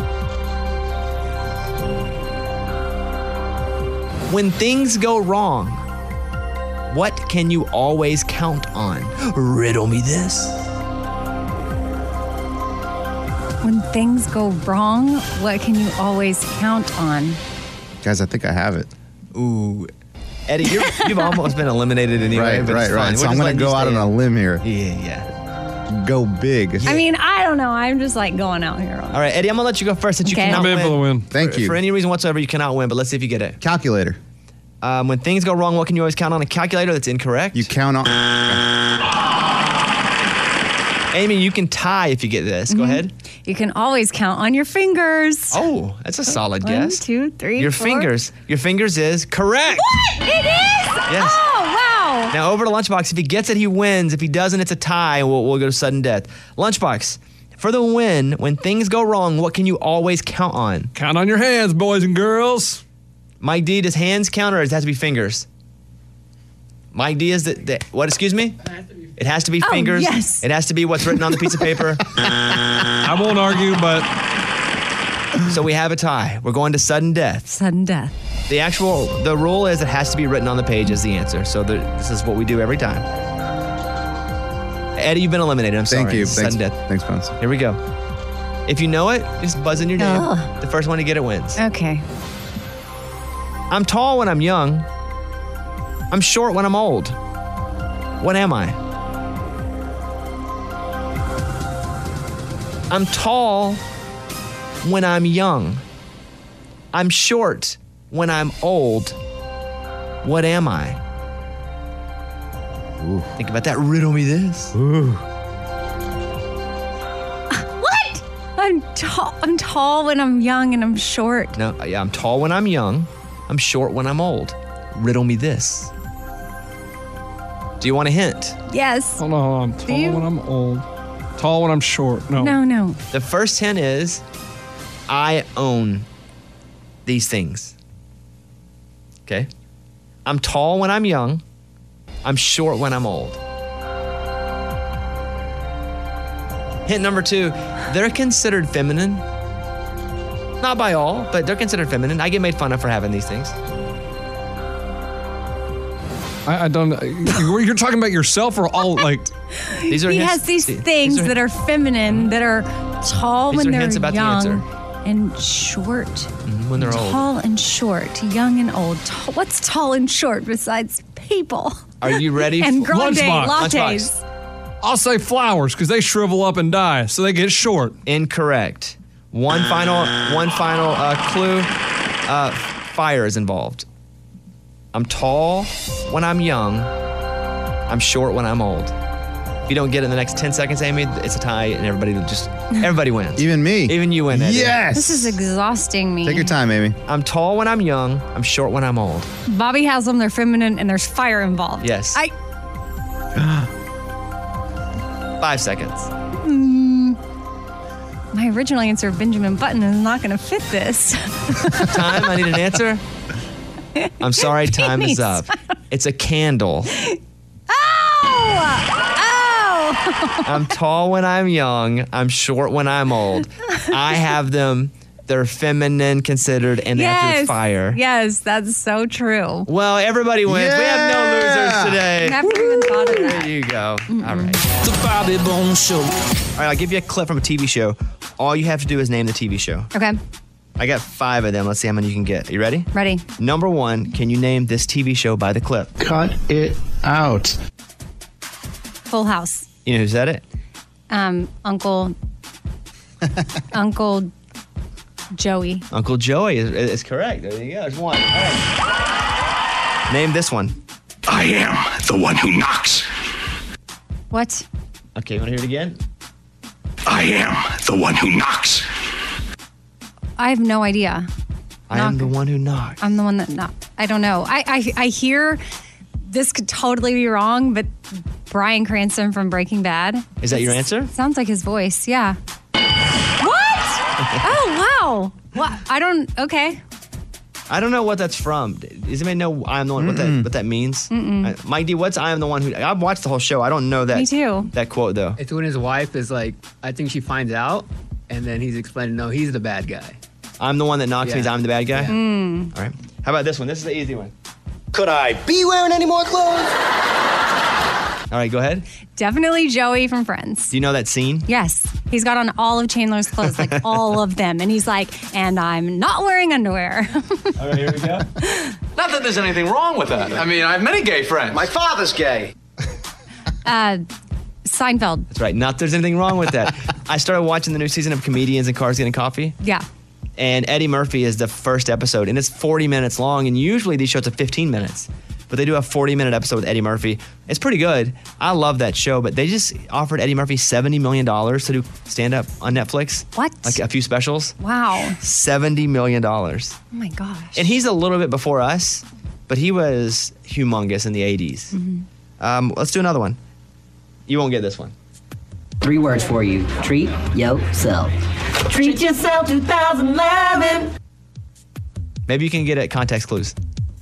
Speaker 3: When things go wrong, what can you always count on? Riddle me this.
Speaker 4: When things go wrong, what can you always count on?
Speaker 6: Guys, I think I have it.
Speaker 3: Ooh. Eddie, you're, you've almost been eliminated anyway.
Speaker 6: Right,
Speaker 3: but
Speaker 6: right,
Speaker 3: it's fine.
Speaker 6: right.
Speaker 3: We're
Speaker 6: So
Speaker 3: just
Speaker 6: I'm going
Speaker 3: letting
Speaker 6: to
Speaker 3: you
Speaker 6: go out
Speaker 3: stay
Speaker 6: on a
Speaker 3: in.
Speaker 6: limb here.
Speaker 3: Yeah, yeah.
Speaker 6: Go big.
Speaker 4: I mean, I don't know. I'm just like going out here.
Speaker 3: All right, Eddie, I'm going to let you go first since you
Speaker 4: Okay.
Speaker 3: cannot
Speaker 5: I'm in
Speaker 3: win.
Speaker 5: for the win.
Speaker 6: Thank
Speaker 3: For-
Speaker 6: you.
Speaker 3: For any reason whatsoever, you cannot win, but let's see if you get it.
Speaker 6: Calculator.
Speaker 3: Um, when things go wrong, what can you always count on? A calculator? That's incorrect.
Speaker 6: You count on.
Speaker 3: Amy, you can tie if you get this. Go ahead.
Speaker 4: You can always count on your fingers.
Speaker 3: Oh, that's a solid
Speaker 4: One,
Speaker 3: guess.
Speaker 4: two, three,
Speaker 3: Your
Speaker 4: four.
Speaker 3: fingers. Your fingers is correct.
Speaker 4: What? It is?
Speaker 3: Yes.
Speaker 4: Oh, wow.
Speaker 3: Now over to Lunchbox. If he gets it, he wins. If he doesn't, it's a tie. We'll, we'll go to sudden death. Lunchbox, for the win, when things go wrong, what can you always count on?
Speaker 5: Count on your hands, boys and girls.
Speaker 3: Mike D, does hands count or does it have to be fingers? Mike D is the, the what, excuse me? It has to be
Speaker 4: Oh,
Speaker 3: fingers.
Speaker 4: yes.
Speaker 3: It has to be what's written on the piece of paper.
Speaker 5: I won't argue, but
Speaker 3: So we have a tie. We're going to sudden death.
Speaker 4: Sudden death.
Speaker 3: The actual, the rule is it has to be written on the page as the answer. So the, this is what we do every time. Eddie, you've been eliminated. I'm sorry.
Speaker 6: Thank you.
Speaker 3: Sudden
Speaker 6: Thanks,
Speaker 3: death.
Speaker 6: thanks, Bones.
Speaker 3: Here we go. If you know it, just buzz in your name.
Speaker 4: Ugh.
Speaker 3: The first one to get it wins.
Speaker 4: Okay.
Speaker 3: I'm tall when I'm young. I'm short when I'm old. What am I? I'm tall when I'm young. I'm short when I'm old. What am I? Ooh. Think about that. Riddle me this.
Speaker 10: Ooh.
Speaker 4: What? I'm tall. I'm tall when I'm young and I'm short.
Speaker 3: No, yeah, I'm tall when I'm young. I'm short when I'm old. Riddle me this. Do you want a hint?
Speaker 4: Yes.
Speaker 5: Hold on, I'm tall
Speaker 4: you?
Speaker 5: when I'm old. Tall when I'm short. No.
Speaker 4: No, no.
Speaker 3: The first hint is I own these things. Okay? I'm tall when I'm young. I'm short when I'm old. Hint number two, they're considered feminine. Not by all, but they're considered feminine. I get made fun of for having these things.
Speaker 5: I, I don't. You're you're talking about yourself or all like?
Speaker 3: These are
Speaker 4: he
Speaker 3: hints,
Speaker 4: has these
Speaker 3: these
Speaker 4: things
Speaker 3: are-
Speaker 4: that are feminine, that are tall
Speaker 3: These
Speaker 4: when
Speaker 3: are
Speaker 4: they're
Speaker 3: hints about the
Speaker 4: young
Speaker 3: answer.
Speaker 4: and short.
Speaker 3: Mhm, when they're old.
Speaker 4: Tall and short, young and old. Tall, what's tall and short besides people?
Speaker 3: Are you ready?
Speaker 4: And
Speaker 3: for-
Speaker 4: grande
Speaker 5: Lunchbox.
Speaker 4: lattes.
Speaker 5: I'll say flowers because they shrivel up and die, so they get short.
Speaker 3: Incorrect. One final, one final uh, clue. Uh, fire is involved. I'm tall when I'm young. I'm short when I'm old. If you don't get it in the next ten seconds, Amy, it's a tie, and everybody just everybody wins.
Speaker 6: Even me.
Speaker 3: Even you win. Eddie.
Speaker 6: Yes.
Speaker 4: This is exhausting me.
Speaker 6: Take your time, Amy.
Speaker 3: I'm tall when I'm young. I'm short when I'm old.
Speaker 4: Bobby has them, they're feminine, and there's fire involved.
Speaker 3: Yes.
Speaker 4: I.
Speaker 3: Five seconds.
Speaker 4: Mm, my original answer, Benjamin Button, is not going to fit this.
Speaker 3: Time. I need an answer. I'm sorry. Time is up. It's a candle.
Speaker 4: Oh!
Speaker 3: I'm tall when I'm young. I'm short when I'm old. I have them. They're feminine considered, and they have to fire.
Speaker 4: Yes, that's so true.
Speaker 3: Well, everybody wins. We have no losers today.
Speaker 4: Never even thought of that.
Speaker 3: There you go. All right. The Bobby Bones Show. All right, I'll give you a clip from a T V show. All you have to do is name the T V show.
Speaker 4: Okay,
Speaker 3: I got five of them. Let's see how many you can get. You ready?
Speaker 4: ready.
Speaker 3: Number one, can you name this T V show by the clip?
Speaker 9: Cut it out.
Speaker 4: Full House.
Speaker 3: You know who said it?
Speaker 4: Um, Uncle. Uncle Joey.
Speaker 3: Uncle Joey is, is correct. There you go. There's one. All right. Name this one.
Speaker 13: I am the one who knocks.
Speaker 4: What?
Speaker 3: Okay, you want to hear it again?
Speaker 13: I am the one who knocks.
Speaker 4: I have no idea.
Speaker 3: I am the one who knocks.
Speaker 4: I'm the one that no. I don't know. I, I I hear this could totally be wrong, but Bryan Cranston from Breaking Bad.
Speaker 3: Is that your
Speaker 4: It's-
Speaker 3: answer?
Speaker 4: Sounds like his voice. Yeah. What? Oh wow. What? I don't. Okay.
Speaker 3: I don't know what that's from. Does anybody know I am the one? What that what that means?
Speaker 4: Mm-mm.
Speaker 3: Uh, Mike D, what's I am the one who? I've watched the whole show. I don't know that.
Speaker 4: Me too.
Speaker 3: That quote though.
Speaker 14: It's when his wife is like, I think she finds out, and then he's explaining, no, he's the bad guy.
Speaker 3: I'm the one that knocks
Speaker 14: Yeah.
Speaker 3: means I'm the bad guy.
Speaker 4: Mm.
Speaker 3: All right. How about this one? This is the easy one.
Speaker 13: Could I be wearing any more clothes?
Speaker 3: All right, go ahead.
Speaker 4: Definitely Joey from Friends.
Speaker 3: Do you know that scene?
Speaker 4: Yes. He's got on all of Chandler's clothes, like all of them. And he's like, and I'm not wearing underwear.
Speaker 3: All right, here we go.
Speaker 15: Not that there's anything wrong with that. I mean, I have many gay friends.
Speaker 13: My father's gay.
Speaker 4: uh, Seinfeld.
Speaker 3: That's right. Not there's anything wrong with that. I started watching the new season of Comedians and Cars Getting Coffee.
Speaker 4: Yeah.
Speaker 3: And Eddie Murphy is the first episode, and it's forty minutes long. And usually these shows are fifteen minutes, but they do a forty minute episode with Eddie Murphy. It's pretty good. I love that show, but they just offered Eddie Murphy seventy million dollars to do stand up on Netflix.
Speaker 4: What?
Speaker 3: Like a few specials.
Speaker 4: Wow.
Speaker 3: seventy million dollars.
Speaker 4: Oh my gosh.
Speaker 3: And he's a little bit before us, but he was humongous in the eighties.
Speaker 4: Mhm.
Speaker 3: Um, let's do another one. You won't get this one.
Speaker 16: Three words for you. Treat yourself. Treat yourself two thousand eleven.
Speaker 3: Maybe you can get it context clues.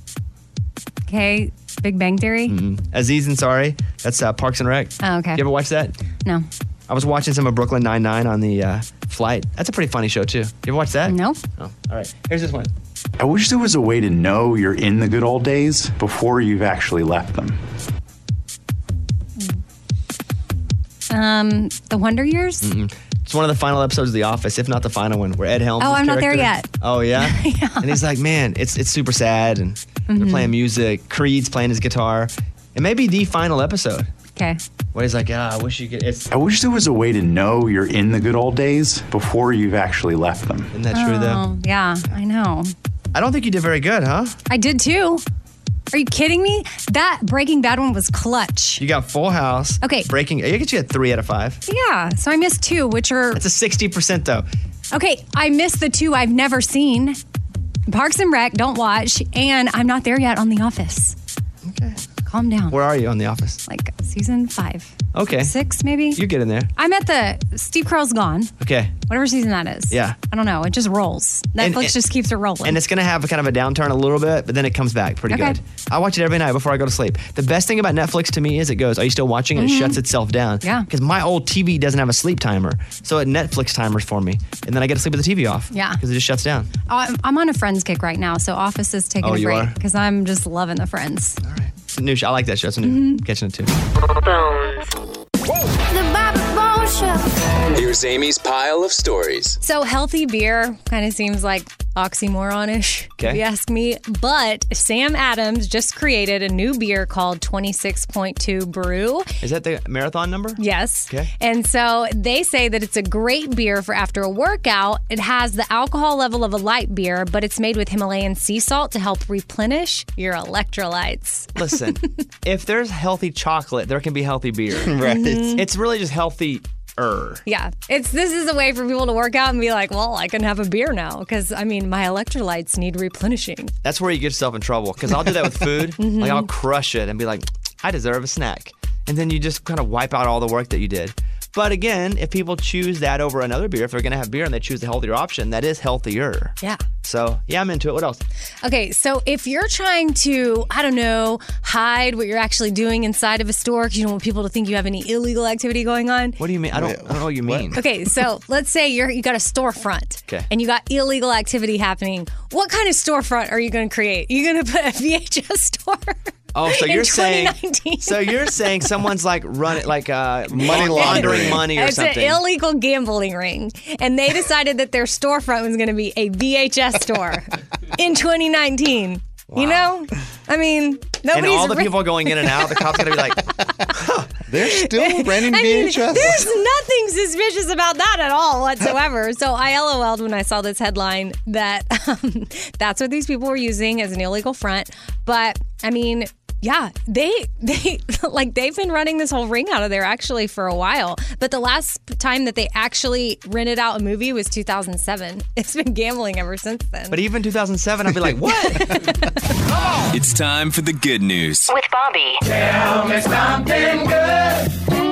Speaker 4: Okay. Big Bang Theory.
Speaker 3: Mm-mm. Aziz Ansari, that's uh, Parks and Rec.
Speaker 4: Oh, okay.
Speaker 3: You ever watch that?
Speaker 4: No.
Speaker 3: I was watching some of Brooklyn Nine-Nine on the uh, flight. That's a pretty funny show, too. You ever watch that?
Speaker 4: No.
Speaker 3: Oh, all right. Here's this one.
Speaker 17: I wish there was a way to know you're in the good old days before you've actually left them.
Speaker 4: Um, The Wonder Years.
Speaker 3: Mm-mm. It's one of the final episodes of The Office, if not the final one, where Ed Helms.
Speaker 4: Oh, I'm not there yet.
Speaker 3: Oh yeah?
Speaker 4: Yeah.
Speaker 3: And he's like, man, it's it's super sad, and they're
Speaker 4: Mhm.
Speaker 3: playing music. Creed's playing his guitar. It may be the final episode
Speaker 4: Okay.
Speaker 3: where he's like, ah, I wish you could. It's
Speaker 17: I wish there was a way to know you're in the good old days before you've actually left them.
Speaker 3: Isn't that true though?
Speaker 4: Oh, yeah, I know.
Speaker 3: I don't think you did very good, huh?
Speaker 4: I did too. Are you kidding me? That Breaking Bad one was clutch.
Speaker 3: You got Full House.
Speaker 4: Okay.
Speaker 3: Breaking. I guess you had three out of five.
Speaker 4: Yeah, so I missed two, which are...
Speaker 3: That's a sixty percent though.
Speaker 4: Okay, I missed the two I've never seen. Parks and Rec, don't watch, and I'm not there yet on The Office.
Speaker 3: Okay.
Speaker 4: Calm down.
Speaker 3: Where are you on The Office?
Speaker 4: Like season five.
Speaker 3: Okay.
Speaker 4: Six, maybe?
Speaker 3: You get in there.
Speaker 4: I'm at the Steve Carell's gone.
Speaker 3: Okay.
Speaker 4: Whatever season that is.
Speaker 3: Yeah.
Speaker 4: I don't know. It just rolls. Netflix
Speaker 3: And- and-
Speaker 4: just keeps it rolling.
Speaker 3: And it's going to have a kind of a downturn a little bit, but then it comes back pretty
Speaker 4: Okay.
Speaker 3: good. I watch it every night before I go to sleep. The best thing about Netflix to me is it goes, are you still watching? And
Speaker 4: Mhm.
Speaker 3: it shuts itself down.
Speaker 4: Yeah.
Speaker 3: Because my old T V doesn't have a sleep timer. So it Netflix timers for me. And then I get to sleep with the T V off.
Speaker 4: Yeah.
Speaker 3: Because it just shuts down.
Speaker 4: I'm, I'm on a Friends kick right now, so Office is taking
Speaker 3: Oh,
Speaker 4: a
Speaker 3: you
Speaker 4: break
Speaker 3: are?
Speaker 4: because I'm just loving the Friends.
Speaker 3: It's new. I like that show. It's new.
Speaker 4: Mm-hmm.
Speaker 3: Catching it too.
Speaker 1: The Bobby Bones Show.
Speaker 8: Here's Amy's pile of stories.
Speaker 4: So healthy beer kind of seems like oxymoron-ish,
Speaker 3: Okay.
Speaker 4: if you ask me. But Sam Adams just created a new beer called twenty-six point two Brew.
Speaker 3: Is that the marathon number?
Speaker 4: Yes.
Speaker 3: Okay.
Speaker 4: And so they say that it's a great beer for after a workout. It has the alcohol level of a light beer, but it's made with Himalayan sea salt to help replenish your electrolytes.
Speaker 3: Listen, if there's healthy chocolate, there can be healthy beer.
Speaker 4: Right. Mhm.
Speaker 3: It's really just healthy.
Speaker 4: Yeah, it's this is a way for people to work out and be like, well, I can have a beer now because I mean my electrolytes need replenishing.
Speaker 3: That's where you get yourself in trouble. Because I'll do that with food.
Speaker 4: Mhm.
Speaker 3: Like I'll crush it and be like, I deserve a snack. And then you just kind of wipe out all the work that you did. But again, if people choose that over another beer, if they're going to have beer and they choose the healthier option, that is healthier.
Speaker 4: Yeah.
Speaker 3: So yeah, I'm into it. What else?
Speaker 4: Okay, so if you're trying to, I don't know, hide what you're actually doing inside of a store because you don't want people to think you have any illegal activity going on.
Speaker 3: What do you mean? I don't, I don't know what you mean.
Speaker 4: Okay, so let's say you're you got a storefront.
Speaker 3: Okay.
Speaker 4: And you got illegal activity happening. What kind of storefront are you going to create? You're going to put a V H S store?
Speaker 3: Oh, so
Speaker 4: in
Speaker 3: you're saying
Speaker 4: twenty nineteen?
Speaker 3: so you're saying someone's like running like uh, money laundering money or
Speaker 4: it's
Speaker 3: something.
Speaker 4: an illegal gambling ring, and they decided that their storefront was going to be a V H S store in twenty nineteen. You know, I mean, nobody's
Speaker 3: and all the
Speaker 4: re-
Speaker 3: people going in and out, the cops gonna be like,
Speaker 18: they're still renting
Speaker 4: I
Speaker 18: V H S.
Speaker 4: mean, there's nothing suspicious about that at all whatsoever. So I LOL'd when I saw this headline that um, that's what these people were using as an illegal front. But I mean, yeah, they they like they've been running this whole ring out of there actually for a while. But the last time that they actually rented out a movie was two thousand seven. It's been gambling ever since then.
Speaker 3: but even two thousand seven, I'd be like, what?
Speaker 8: It's time for the good news.
Speaker 2: With Bobby.
Speaker 1: Tell me something good.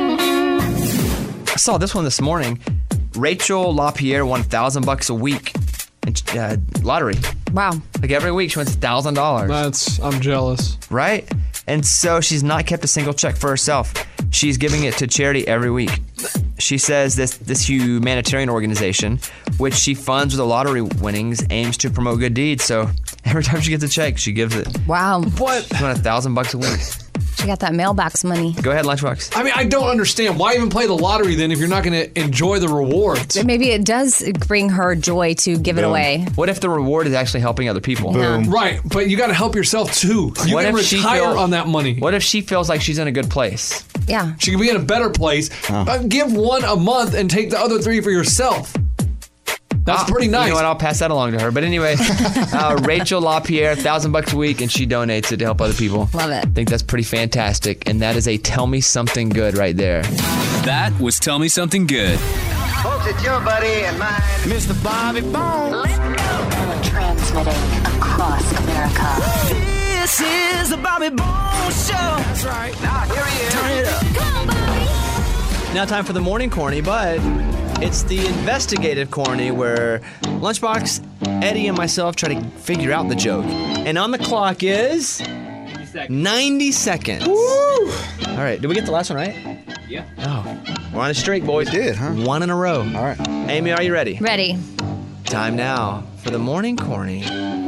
Speaker 3: I saw this one this morning. Rachel LaPierre won a thousand bucks a week in uh, lottery.
Speaker 4: Wow.
Speaker 3: Like every week she wins a thousand dollars.
Speaker 5: That's, I'm jealous.
Speaker 3: Right? And so she's not kept a single check for herself. She's giving it to charity every week. She says this this humanitarian organization, which she funds with the lottery winnings, aims to promote good deeds. So every time she gets a check, she gives it.
Speaker 4: Wow.
Speaker 5: What?
Speaker 3: She's won a thousand bucks a week.
Speaker 4: She got that mailbox money.
Speaker 3: Go ahead, Lunchbox.
Speaker 5: I mean, I don't understand. Why even play the lottery then if you're not going to enjoy the rewards?
Speaker 4: Maybe it does bring her joy to give it
Speaker 3: Boom.
Speaker 4: away.
Speaker 3: What if the reward is actually helping other people?
Speaker 4: Boom.
Speaker 5: Right, but you got to help yourself too. You
Speaker 3: What
Speaker 5: can
Speaker 3: if she
Speaker 5: retire
Speaker 3: feel-
Speaker 5: on that money.
Speaker 3: What if she feels like she's in a good place?
Speaker 4: Yeah.
Speaker 5: She could be in a better place. Uh, give one a month and take the other three for yourself. That's
Speaker 3: Ah,
Speaker 5: pretty nice.
Speaker 3: You know what? I'll pass that along to her. But anyway, uh, Rachel LaPierre, thousand bucks a week, and she donates it to help other people.
Speaker 4: Love it.
Speaker 3: I think that's pretty fantastic, and that is a tell me something good right there.
Speaker 8: That was Tell Me Something Good.
Speaker 13: Folks, it's your buddy and mine, Mister Bobby Bones.
Speaker 2: Transmitting across America.
Speaker 1: This is the Bobby Bones Show. That's right. Now here he is. Turn it up. Come on, Bobby.
Speaker 3: Now time for the morning corny, but it's the investigative corny where Lunchbox, Eddie, and myself try to figure out the joke. And on the clock is ninety seconds. Woo! All right, did we get the last one right?
Speaker 14: Yeah.
Speaker 3: Oh, we're on a streak, boys.
Speaker 18: We did, huh?
Speaker 3: One in a row.
Speaker 18: All right.
Speaker 3: Amy, are you ready?
Speaker 4: Ready.
Speaker 3: Time now for the morning corny.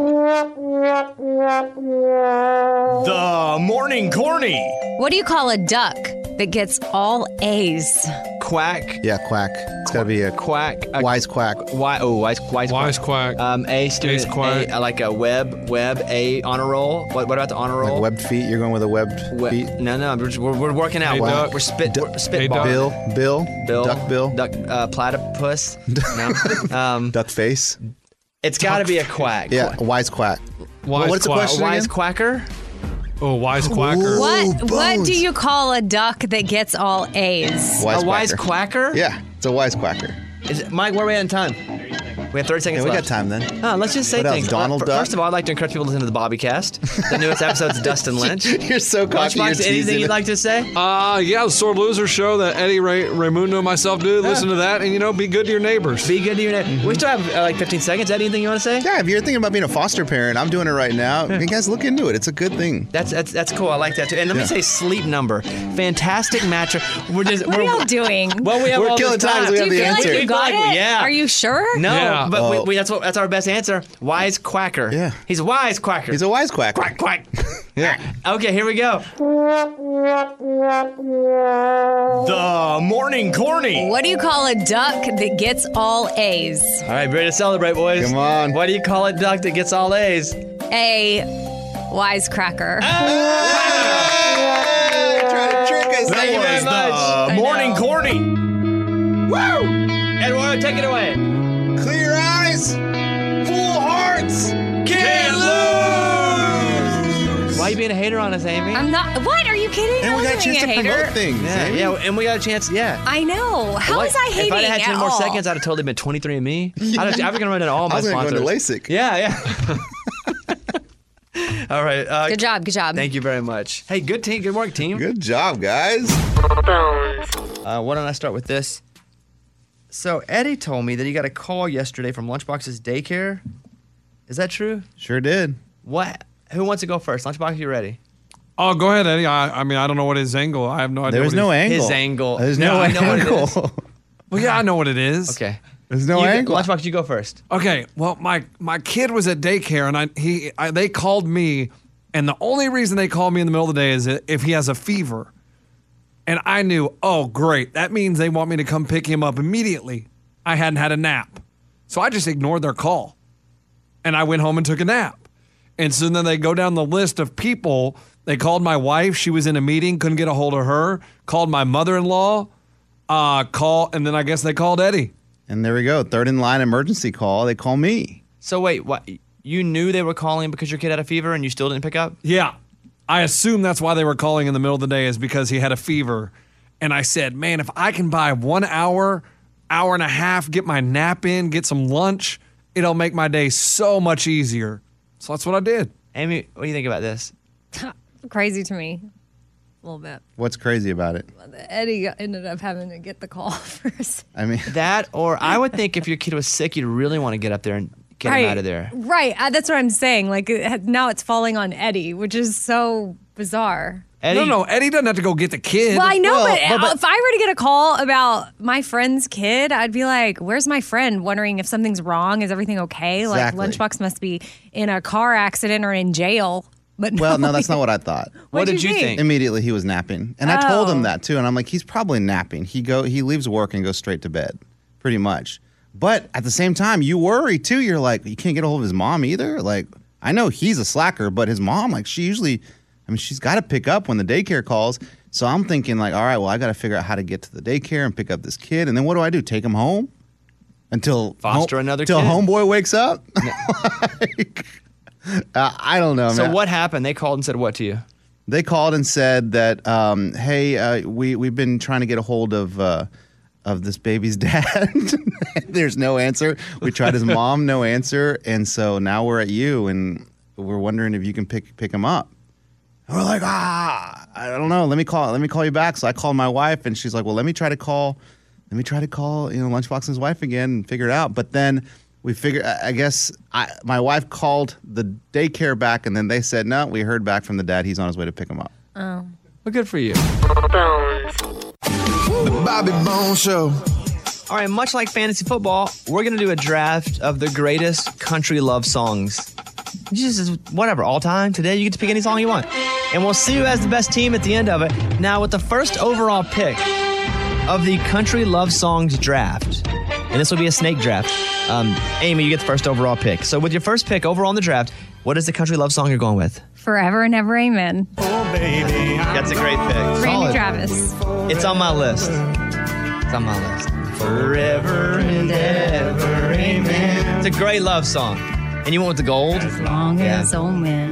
Speaker 10: The morning corny.
Speaker 4: What do you call a duck that gets all A's?
Speaker 3: Quack.
Speaker 18: Yeah, quack. It's got to be a
Speaker 3: Quack. A
Speaker 18: wise quack.
Speaker 3: Why? Oh, wise, wise,
Speaker 5: Wise quack.
Speaker 3: Um, A student.
Speaker 5: Ace quack.
Speaker 3: A, like a web, web. A honor roll. What? What about the honor roll?
Speaker 18: Like webbed feet. You're going with a webbed
Speaker 3: We-
Speaker 18: feet.
Speaker 3: No, no, we're, we're, we're working out.
Speaker 5: Hey,
Speaker 3: we're,
Speaker 5: duck.
Speaker 3: we're spit,
Speaker 18: Du-
Speaker 3: we're
Speaker 5: Hey,
Speaker 3: spitballing.
Speaker 5: duck.
Speaker 18: Bill, Bill,
Speaker 3: Bill,
Speaker 18: duck bill,
Speaker 3: duck, uh, platypus. No, um,
Speaker 18: duck face.
Speaker 3: it's got to be a quack.
Speaker 18: Yeah, a wise quack.
Speaker 5: Wise
Speaker 18: What's the
Speaker 5: quack.
Speaker 18: question
Speaker 3: A wise
Speaker 18: again?
Speaker 3: quacker.
Speaker 5: Oh, wise quacker.
Speaker 4: What What do you call a duck that gets all A's?
Speaker 3: A wise quacker?
Speaker 18: Yeah, it's a wise quacker.
Speaker 3: Is it, Mike, where are we at in time? We have thirty seconds
Speaker 18: Yeah, we
Speaker 3: left.
Speaker 18: got time then.
Speaker 3: Oh, let's just say
Speaker 18: What else,
Speaker 3: things.
Speaker 18: Donald
Speaker 3: Uh,
Speaker 18: Duck?
Speaker 3: First of all, I'd like to encourage people to listen to the Bobby Cast. The newest episode's Dustin Lynch.
Speaker 18: You're so cocky.
Speaker 3: Lunchbox,
Speaker 18: you're
Speaker 3: anything
Speaker 18: teasing
Speaker 3: you'd
Speaker 18: it.
Speaker 3: like to say?
Speaker 5: Uh, yeah, the Sword Loser show that Eddie Ray, Raymundo and myself do. Listen to that, and you know, be good to your neighbors.
Speaker 3: Be good to your neighbors. We still have uh, like fifteen seconds. Eddie, anything you want to say?
Speaker 18: Yeah, if you're thinking about being a foster parent, I'm doing it right now. You guys look into it. It's a good thing.
Speaker 3: That's that's that's cool. I like that too. And let me
Speaker 18: Yeah.
Speaker 3: say, Sleep Number, fantastic matchup. We're just
Speaker 4: What are
Speaker 3: we're,
Speaker 4: y'all doing?
Speaker 3: Well, we have
Speaker 18: We're
Speaker 3: all
Speaker 18: killing
Speaker 3: this
Speaker 18: time
Speaker 3: time.
Speaker 18: as we
Speaker 4: do
Speaker 18: have
Speaker 4: you
Speaker 18: the
Speaker 4: feel
Speaker 18: answer.
Speaker 4: like you got
Speaker 3: Like,
Speaker 4: it?
Speaker 3: yeah.
Speaker 4: Are you sure?
Speaker 3: No,
Speaker 5: Yeah.
Speaker 3: but we,
Speaker 18: Oh.
Speaker 3: we, that's what that's our best answer. Wise quacker.
Speaker 18: Yeah.
Speaker 3: He's a wise quacker.
Speaker 18: He's a wise quack.
Speaker 3: quack quack.
Speaker 18: Yeah.
Speaker 3: Okay, here we go. The morning corny.
Speaker 4: What do you call a duck that gets all A's?
Speaker 3: All right, ready to celebrate, boys.
Speaker 18: Come on.
Speaker 3: What do you call a duck that gets all A's?
Speaker 4: A wisecracker.
Speaker 18: Trying to trick us.
Speaker 3: Thank you very much.
Speaker 4: I
Speaker 3: Morning
Speaker 4: know.
Speaker 3: corny. Woo! Edward, take it away.
Speaker 18: Clear eyes. Full hearts.
Speaker 3: Can't lose. Why are you being a hater on us, Amy?
Speaker 4: I'm not. What? Are you kidding?
Speaker 18: And
Speaker 4: I'm
Speaker 18: we got a
Speaker 4: not
Speaker 18: chance to
Speaker 4: being a hater.
Speaker 18: promote things.
Speaker 3: Yeah,
Speaker 18: Amy.
Speaker 3: yeah, and we got a chance. Yeah.
Speaker 4: I know. How
Speaker 3: Like,
Speaker 4: was I hating
Speaker 3: If I'd had ten
Speaker 4: at
Speaker 3: more
Speaker 4: all?
Speaker 3: seconds, I'd have totally been twenty-three and me. I'd have, I've been running all
Speaker 18: I
Speaker 3: my
Speaker 18: was going to
Speaker 3: sponsors.
Speaker 18: go into LASIK.
Speaker 3: Yeah, yeah. All right. Uh,
Speaker 4: Good job. Good job.
Speaker 3: Thank you very much. Hey, good team. Good work, team.
Speaker 18: Good job, guys.
Speaker 3: Uh, why don't I start with this? So Eddie told me that he got a call yesterday from Lunchbox's daycare. Is that true?
Speaker 18: Sure did.
Speaker 3: What? Who wants to go first? Lunchbox, you ready?
Speaker 5: Oh, go ahead, Eddie. I, I mean, I don't know what his angle. I have no idea.
Speaker 18: There was
Speaker 5: what
Speaker 18: no
Speaker 5: he's-
Speaker 18: angle.
Speaker 3: His angle.
Speaker 18: There's
Speaker 3: Yeah,
Speaker 18: no
Speaker 3: I know what it is.
Speaker 18: angle.
Speaker 5: Well, yeah, I know what it is.
Speaker 3: Okay.
Speaker 18: There's no
Speaker 3: You-
Speaker 18: angle.
Speaker 3: Lunchbox, you go first.
Speaker 5: Okay. Well, my my kid was at daycare, and I he I, they called me, and the only reason they called me in the middle of the day is if he has a fever, and I knew, oh great, that means they want me to come pick him up immediately. I hadn't had a nap, so I just ignored their call, and I went home and took a nap. And so then they go down the list of people. They called my wife. She was in a meeting, couldn't get a hold of her. Called my mother-in-law. Uh, call, and then I guess they called Eddie.
Speaker 18: And there we go. Third in line emergency call. They call me.
Speaker 3: So wait, what? You knew they were calling because your kid had a fever and you still didn't pick up?
Speaker 5: Yeah. I assume that's why they were calling in the middle of the day is because he had a fever. And I said, man, if I can buy one hour, hour and a half, get my nap in, get some lunch, it'll make my day so much easier. So that's what I did.
Speaker 3: Amy, what do you think about this?
Speaker 4: Crazy to me. A little bit.
Speaker 18: What's crazy about it?
Speaker 4: Eddie ended up having to get the call first.
Speaker 18: I mean,
Speaker 3: That, or I would think if your kid was sick, you'd really want to get up there and get
Speaker 4: right.
Speaker 3: him out of there.
Speaker 4: Right. Uh, that's what I'm saying. Like it, now it's falling on Eddie, which is so bizarre.
Speaker 3: Eddie,
Speaker 5: No, no, Eddie doesn't have to go get the kid.
Speaker 4: Well, I know,
Speaker 18: Well,
Speaker 4: but,
Speaker 18: but- but-
Speaker 4: if I were to get a call about my friend's kid, I'd be like, "Where's my friend?" Wondering if something's wrong. Is everything okay?
Speaker 18: Exactly.
Speaker 4: Like Lunchbox must be in a car accident or in jail. But no,
Speaker 18: well, no, that's not what I thought.
Speaker 3: what
Speaker 4: What'd
Speaker 3: did
Speaker 4: you
Speaker 3: you
Speaker 4: think?
Speaker 3: think?
Speaker 18: Immediately he was napping, and I told him
Speaker 4: Oh.
Speaker 18: that too. And I'm like, he's probably napping. He go, he leaves work and goes straight to bed, pretty much. But at the same time, you worry too. You're like, you can't get a hold of his mom either. Like, I know he's a slacker, but his mom, like, she usually, I mean, she's got to pick up when the daycare calls. So I'm thinking, like, all right, well, I got to figure out how to get to the daycare and pick up this kid, and then what do I do? Take him home until
Speaker 3: Foster
Speaker 18: home-
Speaker 3: another
Speaker 18: until
Speaker 3: kid?
Speaker 18: homeboy wakes up. Like, uh, I don't know.
Speaker 3: So
Speaker 18: man.
Speaker 3: what happened? They called and said what to you?
Speaker 18: They called and said that, um, hey, uh, we we've been trying to get a hold of uh, of this baby's dad. There's no answer. We tried his mom, no answer, and so now we're at you, and we're wondering if you can pick pick him up. And we're like, ah, I don't know. Let me call. Let me call you back. So I called my wife, and she's like, well, let me try to call. Let me try to call, you know, Lunchbox's wife again and figure it out. But then we figured. I I guess I, my wife called the daycare back, and then they said, no, we heard back from the dad. He's on his way to pick him up.
Speaker 4: Oh.
Speaker 3: Well, good for you.
Speaker 1: The Bobby Bones Show.
Speaker 3: All right, much like fantasy football, we're going to do a draft of the greatest country love songs. Just whatever, all time. Today, you get to pick any song you want. And we'll see who has the best team at the end of it. Now, with the first overall pick of the country love songs draft, and this will be a snake draft, um, Amy, you get the first overall pick. So with your first pick overall in the draft, what is the country love song you're going with?
Speaker 4: Forever and ever, amen.
Speaker 3: Oh, baby. That's a great pick.
Speaker 4: Randy
Speaker 3: Solid.
Speaker 4: Travis.
Speaker 3: It's on my list. It's on my list. Forever and ever, amen. It's a great love song. And you went with the gold?
Speaker 4: As long
Speaker 3: Yeah.
Speaker 4: as old men.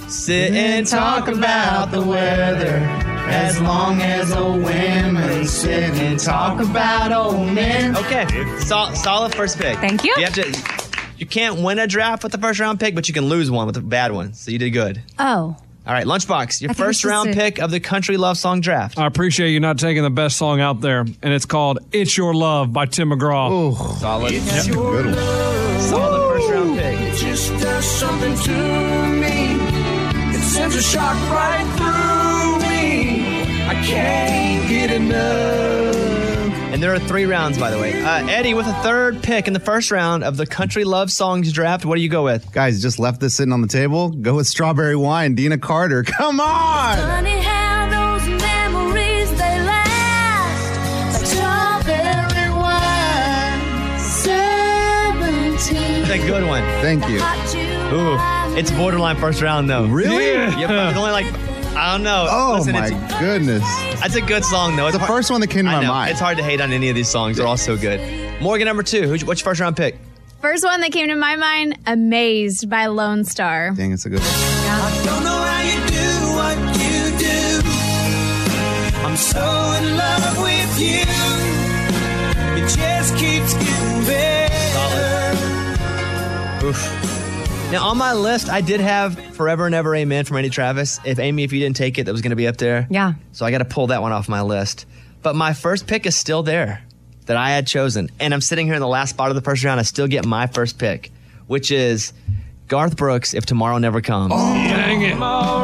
Speaker 3: Sit and talk about the weather. As long as old women sit and talk about old men. Okay, Sol- solid first pick.
Speaker 4: Thank you.
Speaker 3: You have to. You can't win a draft with the first round pick, but you can lose one with a bad one. So you did good.
Speaker 4: Oh.
Speaker 3: All right, Lunchbox, your
Speaker 4: I think
Speaker 3: first
Speaker 4: this is
Speaker 3: round
Speaker 4: a-
Speaker 3: pick of the country love song draft.
Speaker 5: I appreciate you not taking the best song out there, and it's called "It's Your Love" by Tim McGraw.
Speaker 3: Solid.
Speaker 5: Yep.
Speaker 3: Good one. Solid first round pick.
Speaker 1: It just does something to me. It sends a shock right through me. I can't get enough.
Speaker 3: And there are three rounds, by the way. Uh, Eddie, with a third pick in the first round of the country love songs draft, what do you go with?
Speaker 18: Guys, just left this sitting on the table. Go with Strawberry Wine, Dina Carter. Come on!
Speaker 1: Funny how those memories they last. Like strawberry wine. Seventeen.
Speaker 3: That's a good one.
Speaker 18: Thank you.
Speaker 3: Ooh, it's borderline first round, though.
Speaker 18: Really?
Speaker 3: Yeah. Yep, it's only like, I don't know.
Speaker 18: Oh,
Speaker 3: Listen,
Speaker 18: my
Speaker 3: it's,
Speaker 18: goodness.
Speaker 3: It's a good song, though. It's
Speaker 18: the
Speaker 3: hard-
Speaker 18: first one that came to
Speaker 3: I
Speaker 18: my
Speaker 3: know.
Speaker 18: mind.
Speaker 3: It's hard to hate on any of these songs. They're all so good. Morgan, number two. Who's, what's your first round pick?
Speaker 19: First one that came to my mind, Amazed by Lone Star.
Speaker 18: Dang, it's a good one.
Speaker 1: I don't know how you do what you do. I'm so in love with you. It just keeps getting better.
Speaker 3: Oof. Now, on my list, I did have Forever and Ever Amen from Randy Travis. If Amy, if you didn't take it, that was going to be up there.
Speaker 4: Yeah.
Speaker 3: So I got to pull that one off my list. But my first pick is still there that I had chosen. And I'm sitting here in the last spot of the first round. I still get my first pick, which is Garth Brooks, If Tomorrow Never Comes.
Speaker 5: Oh, dang it.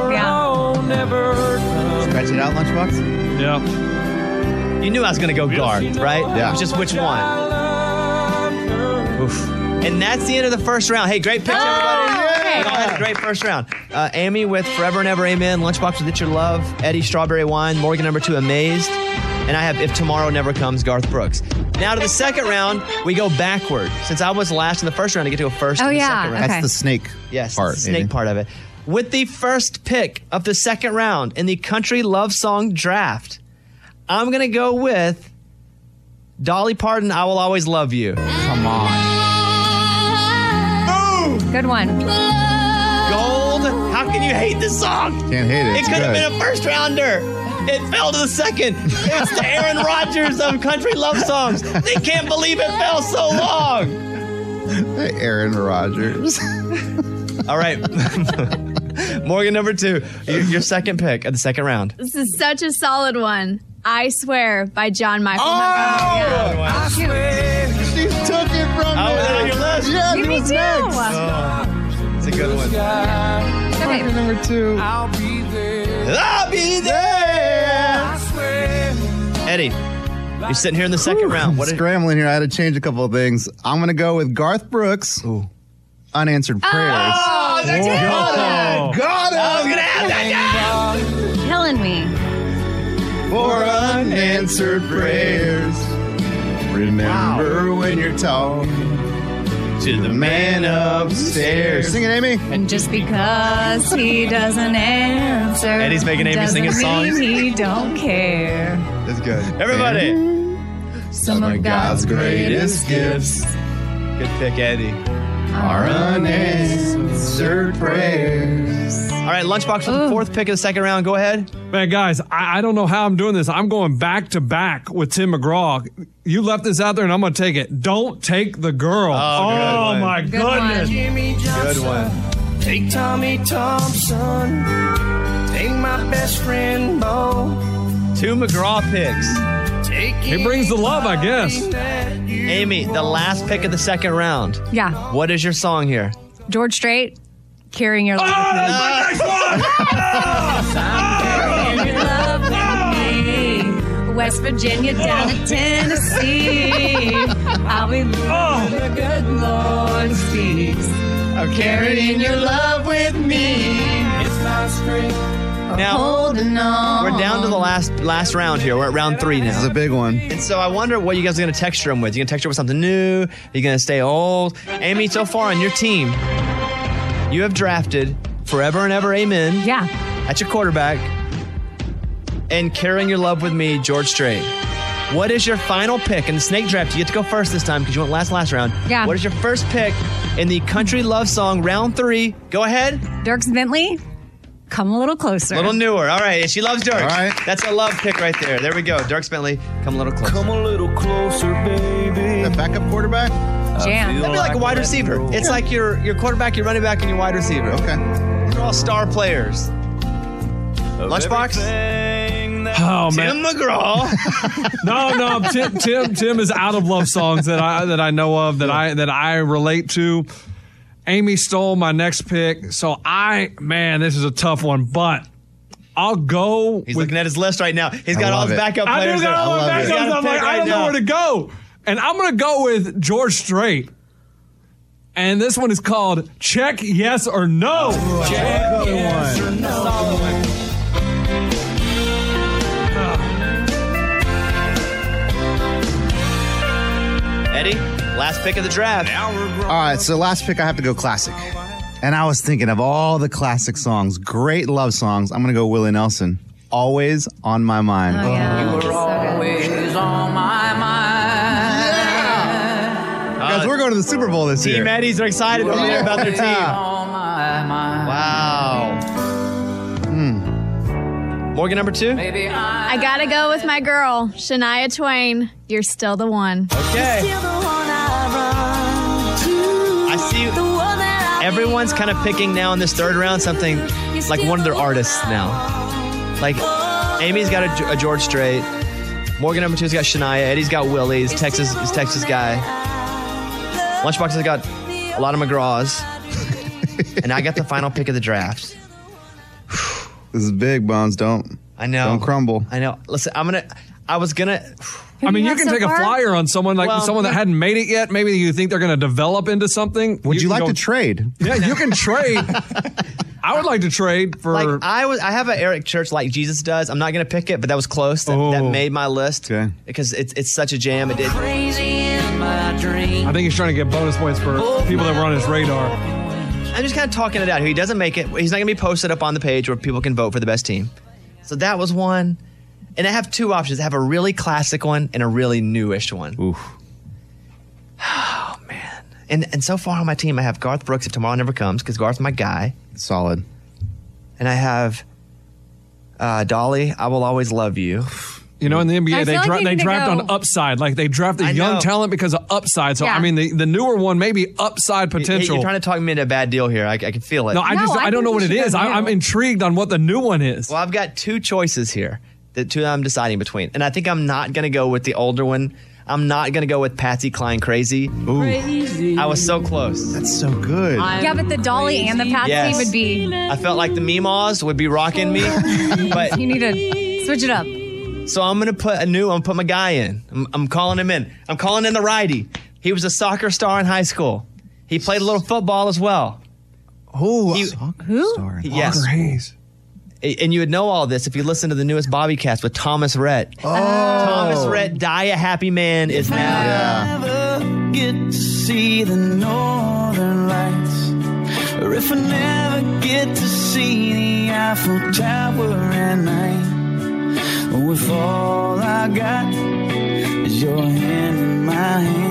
Speaker 18: Scratch it out, Lunchbox?
Speaker 5: Yeah.
Speaker 3: You knew I was going to go Garth, right?
Speaker 18: Yeah.
Speaker 3: It was just which one. Oof. And that's the end of the first round. Hey, great picks, everybody.
Speaker 19: okay.
Speaker 3: We all had a great first round. Uh, Amy with Forever and Ever Amen. Lunchbox with It's Your Love. Eddie, Strawberry Wine. Morgan, number two, Amazed. And I have If Tomorrow Never Comes, Garth Brooks. Now to the second round, we go backward. Since I was last in the first round, I get to go first
Speaker 4: Oh,
Speaker 3: in the
Speaker 4: yeah.
Speaker 3: second round.
Speaker 4: Okay.
Speaker 18: That's the snake
Speaker 3: Yes,
Speaker 18: part.
Speaker 3: the snake
Speaker 18: Amy.
Speaker 3: part of it. With the first pick of the second round in the country love song draft, I'm going to go with Dolly Parton, I Will Always Love You.
Speaker 18: Come on.
Speaker 4: Good one.
Speaker 3: Gold. How can you hate this song?
Speaker 18: Can't hate it.
Speaker 3: It
Speaker 18: It's
Speaker 3: could have
Speaker 18: good.
Speaker 3: been a first rounder. It fell to the second. It's the Aaron Rodgers of country love songs. They can't believe it fell so long.
Speaker 18: Aaron Rodgers.
Speaker 3: All right. Morgan, number two. Your, your second pick of the second round.
Speaker 19: This is such a solid one. I Swear by John Michael.
Speaker 3: Oh!
Speaker 1: I swear.
Speaker 18: She took it from
Speaker 3: Oh,
Speaker 18: me.
Speaker 3: was that on your list?
Speaker 18: Yeah,
Speaker 19: Me
Speaker 18: it was
Speaker 19: too.
Speaker 18: next.
Speaker 3: Oh, it's a good one.
Speaker 4: Okay.
Speaker 18: Number two.
Speaker 1: I'll be there.
Speaker 3: I'll be there.
Speaker 1: I swear.
Speaker 3: Eddie, you're sitting here in the second round. What is
Speaker 18: Scrambling here. I had to change a couple of things. I'm going to go with Garth Brooks.
Speaker 3: Ooh.
Speaker 18: Unanswered Prayers.
Speaker 3: Oh, that's
Speaker 5: Oh.
Speaker 3: good.
Speaker 18: Got it.
Speaker 3: I was going to have that.
Speaker 19: Killing me.
Speaker 18: For unanswered prayers. Remember when you're talking
Speaker 3: To the man upstairs.
Speaker 18: Sing it, Amy.
Speaker 4: And just because he doesn't answer,
Speaker 3: Eddie's making Amy
Speaker 4: doesn't
Speaker 3: sing his songs.
Speaker 4: mean he don't care.
Speaker 18: That's good.
Speaker 3: Everybody.
Speaker 4: Some of God's greatest gifts
Speaker 3: Good pick, Eddie.
Speaker 18: Our unanswered prayers.
Speaker 3: All right, Lunchbox with the fourth pick of the second round. Go ahead.
Speaker 5: Man, guys, I, I don't know how I'm doing this. I'm going back to back with Tim McGraw. You left this out there, and I'm going to take it. Don't Take the Girl.
Speaker 3: Oh, good one.
Speaker 5: my
Speaker 4: Good
Speaker 5: goodness.
Speaker 4: one.
Speaker 1: Jimmy Johnson.
Speaker 3: Good one.
Speaker 1: Take Tommy Thompson. Take my best friend Bo.
Speaker 3: Two McGraw picks.
Speaker 1: Take
Speaker 5: He brings the love, I guess.
Speaker 1: that you
Speaker 3: Amy, the last pick of the second round.
Speaker 4: Yeah.
Speaker 3: What is your song here?
Speaker 4: George Strait, Carrying Your Love
Speaker 5: Oh,
Speaker 4: With Me.
Speaker 5: that's my next one.
Speaker 4: Carrying Your Love With Me. West Virginia down to Tennessee. I'll be
Speaker 5: Oh.
Speaker 4: the good Lord speaks. Carrying your love with me.
Speaker 1: It's my strength.
Speaker 3: Now,
Speaker 4: Holding on.
Speaker 3: we're down to the last last round here. We're at round three
Speaker 18: This is
Speaker 3: now.
Speaker 18: a big one.
Speaker 3: And so I wonder what you guys are going to texture them with. You going to texture with something new? Are you going to stay old? Amy, so far on your team, you have drafted Forever and Ever Amen.
Speaker 4: Yeah.
Speaker 3: That's your quarterback. And Carrying Your Love With Me, George Strait. What is your final pick in the snake draft? You get to go first this time because you went last last round.
Speaker 4: Yeah.
Speaker 3: What is your first pick in the country love song round three? Go ahead.
Speaker 4: Dierks Bentley, Come a little closer.
Speaker 3: A little newer. All right. She loves Dirk.
Speaker 18: All right.
Speaker 3: That's a love pick right there. There we go. Dirk Bentley, Come a Little Closer.
Speaker 1: Come a little closer, baby.
Speaker 18: The backup quarterback?
Speaker 4: Jam.
Speaker 3: That'd be like a wide receiver. It's like your your quarterback, your running back, and your wide receiver.
Speaker 18: Okay.
Speaker 3: They're all star players. Lunchbox?
Speaker 5: Oh man,
Speaker 3: Tim McGraw.
Speaker 5: no, no, Tim, Tim, Tim is out of love songs that I that I know of that I that I relate to. Amy stole my next pick, so I man, this is a tough one, but I'll go.
Speaker 3: He's
Speaker 5: with,
Speaker 3: looking at his list right now. He's
Speaker 18: I
Speaker 3: got all
Speaker 18: love
Speaker 3: his
Speaker 18: it.
Speaker 3: backup
Speaker 5: I
Speaker 3: players.
Speaker 5: do got all my
Speaker 3: He's
Speaker 5: backups.
Speaker 3: got a
Speaker 5: I'm
Speaker 3: pick
Speaker 5: like, I
Speaker 3: right
Speaker 5: don't know
Speaker 3: now.
Speaker 5: where to go, and I'm gonna go with George Strait. And this one is called Check Yes or No.
Speaker 1: Check Yes or No. Solid one.
Speaker 3: Eddie, last pick of the draft.
Speaker 18: All right, so last pick, I have to go classic. And I was thinking of all the classic songs, great love songs. I'm going to go Willie Nelson. Always on my mind.
Speaker 4: Oh, yeah.
Speaker 1: You were always on my mind.
Speaker 18: Guys, we're going to the Super Bowl this year.
Speaker 3: Team Eddies are excited over there about their team.
Speaker 1: On my mind.
Speaker 3: Wow.
Speaker 18: Hmm.
Speaker 3: Morgan number two?
Speaker 1: Baby, I
Speaker 19: I gotta go with my girl, Shania Twain. You're still the one.
Speaker 3: Okay. I see everyone's kind of picking now in this third round something like one of their artists now. Like Amy's got a, a George Strait. Morgan number two's got Shania. Eddie's got Willie. He's Texas, he's Texas guy. Lunchbox has got a lot of McGraws. And I got the final pick of the draft.
Speaker 18: This is big, Bones. Don't.
Speaker 3: I know.
Speaker 18: Don't crumble.
Speaker 3: I know. Listen, I'm going to, I was going to.
Speaker 5: I mean,
Speaker 4: do
Speaker 5: you
Speaker 4: you
Speaker 5: can
Speaker 4: have
Speaker 5: take
Speaker 4: so
Speaker 5: a
Speaker 4: far?
Speaker 5: flyer on someone like
Speaker 3: Well,
Speaker 5: someone that
Speaker 3: yeah.
Speaker 5: hadn't made it yet. Maybe you think they're going to develop into something.
Speaker 18: Would you,
Speaker 5: can
Speaker 18: like
Speaker 5: go-
Speaker 18: to trade?
Speaker 5: Yeah, you can trade. I would like to trade for.
Speaker 3: Like I was, I have an Eric Church like Jesus does. I'm not gonna pick it, but that was close. That, that
Speaker 5: Oh.
Speaker 3: made my list
Speaker 18: Okay.
Speaker 3: because it's it's such a jam. It did.
Speaker 1: crazy in my dream.
Speaker 5: I think he's trying to get bonus points for people that were on his radar.
Speaker 3: I'm just kind of talking it out here. He doesn't make it. He's not gonna be posted up on the page where people can vote for the best team. So that was one, and I have two options. I have a really classic one and a really newish one.
Speaker 18: Oof.
Speaker 3: Oh man! And and so far on my team, I have Garth Brooks if tomorrow never comes because Garth's my guy,
Speaker 18: Solid.
Speaker 3: and I have uh, Dolly. I will always love you.
Speaker 5: You know, in the N B A,
Speaker 4: I
Speaker 5: they
Speaker 4: feel like
Speaker 5: dra-
Speaker 4: you're
Speaker 5: they
Speaker 4: gonna
Speaker 5: draft
Speaker 4: go-
Speaker 5: on upside. Like they draft the
Speaker 3: I
Speaker 5: young
Speaker 3: know.
Speaker 5: talent because of upside. So
Speaker 4: Yeah.
Speaker 5: I mean, the, the newer one may be upside
Speaker 3: Hey,
Speaker 5: potential.
Speaker 3: You're trying to talk me into a bad deal here. I, I can feel it.
Speaker 5: no, I
Speaker 4: No,
Speaker 5: just
Speaker 4: I
Speaker 5: I, don't
Speaker 4: think
Speaker 5: know
Speaker 4: we
Speaker 5: what it
Speaker 4: should go
Speaker 5: is. I,
Speaker 4: new.
Speaker 5: I'm intrigued on what the new one is.
Speaker 3: Well, I've got two choices here. The two I'm deciding between. And I think I'm not going to go with the older one. I'm not going to go with Patsy Cline Crazy.
Speaker 1: Crazy.
Speaker 3: I was so close.
Speaker 18: That's so good.
Speaker 4: Yeah, but the Dolly and the Patsy
Speaker 3: Yes.
Speaker 4: would be.
Speaker 3: I felt like the Meemaws would be rocking me. But
Speaker 4: You need to switch it up.
Speaker 3: so I'm going to put a new, I'm going to put my guy in. I'm, I'm calling him in. I'm calling in the righty. He was a soccer star in high school. He played a little football as well.
Speaker 18: Who?
Speaker 3: He-
Speaker 18: Who? Star.
Speaker 3: Yes.
Speaker 5: Walker Hayes.
Speaker 3: And you would know all this if you listen to the newest Bobby Cast with Thomas Rhett.
Speaker 18: Oh.
Speaker 3: Thomas Rhett, Die a Happy Man, is now.
Speaker 18: Yeah.
Speaker 1: Never get to see the northern lights, or if I never get to see the Eiffel Tower at night, or if all I got is your hand in my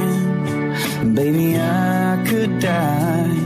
Speaker 1: hand, baby, I could die.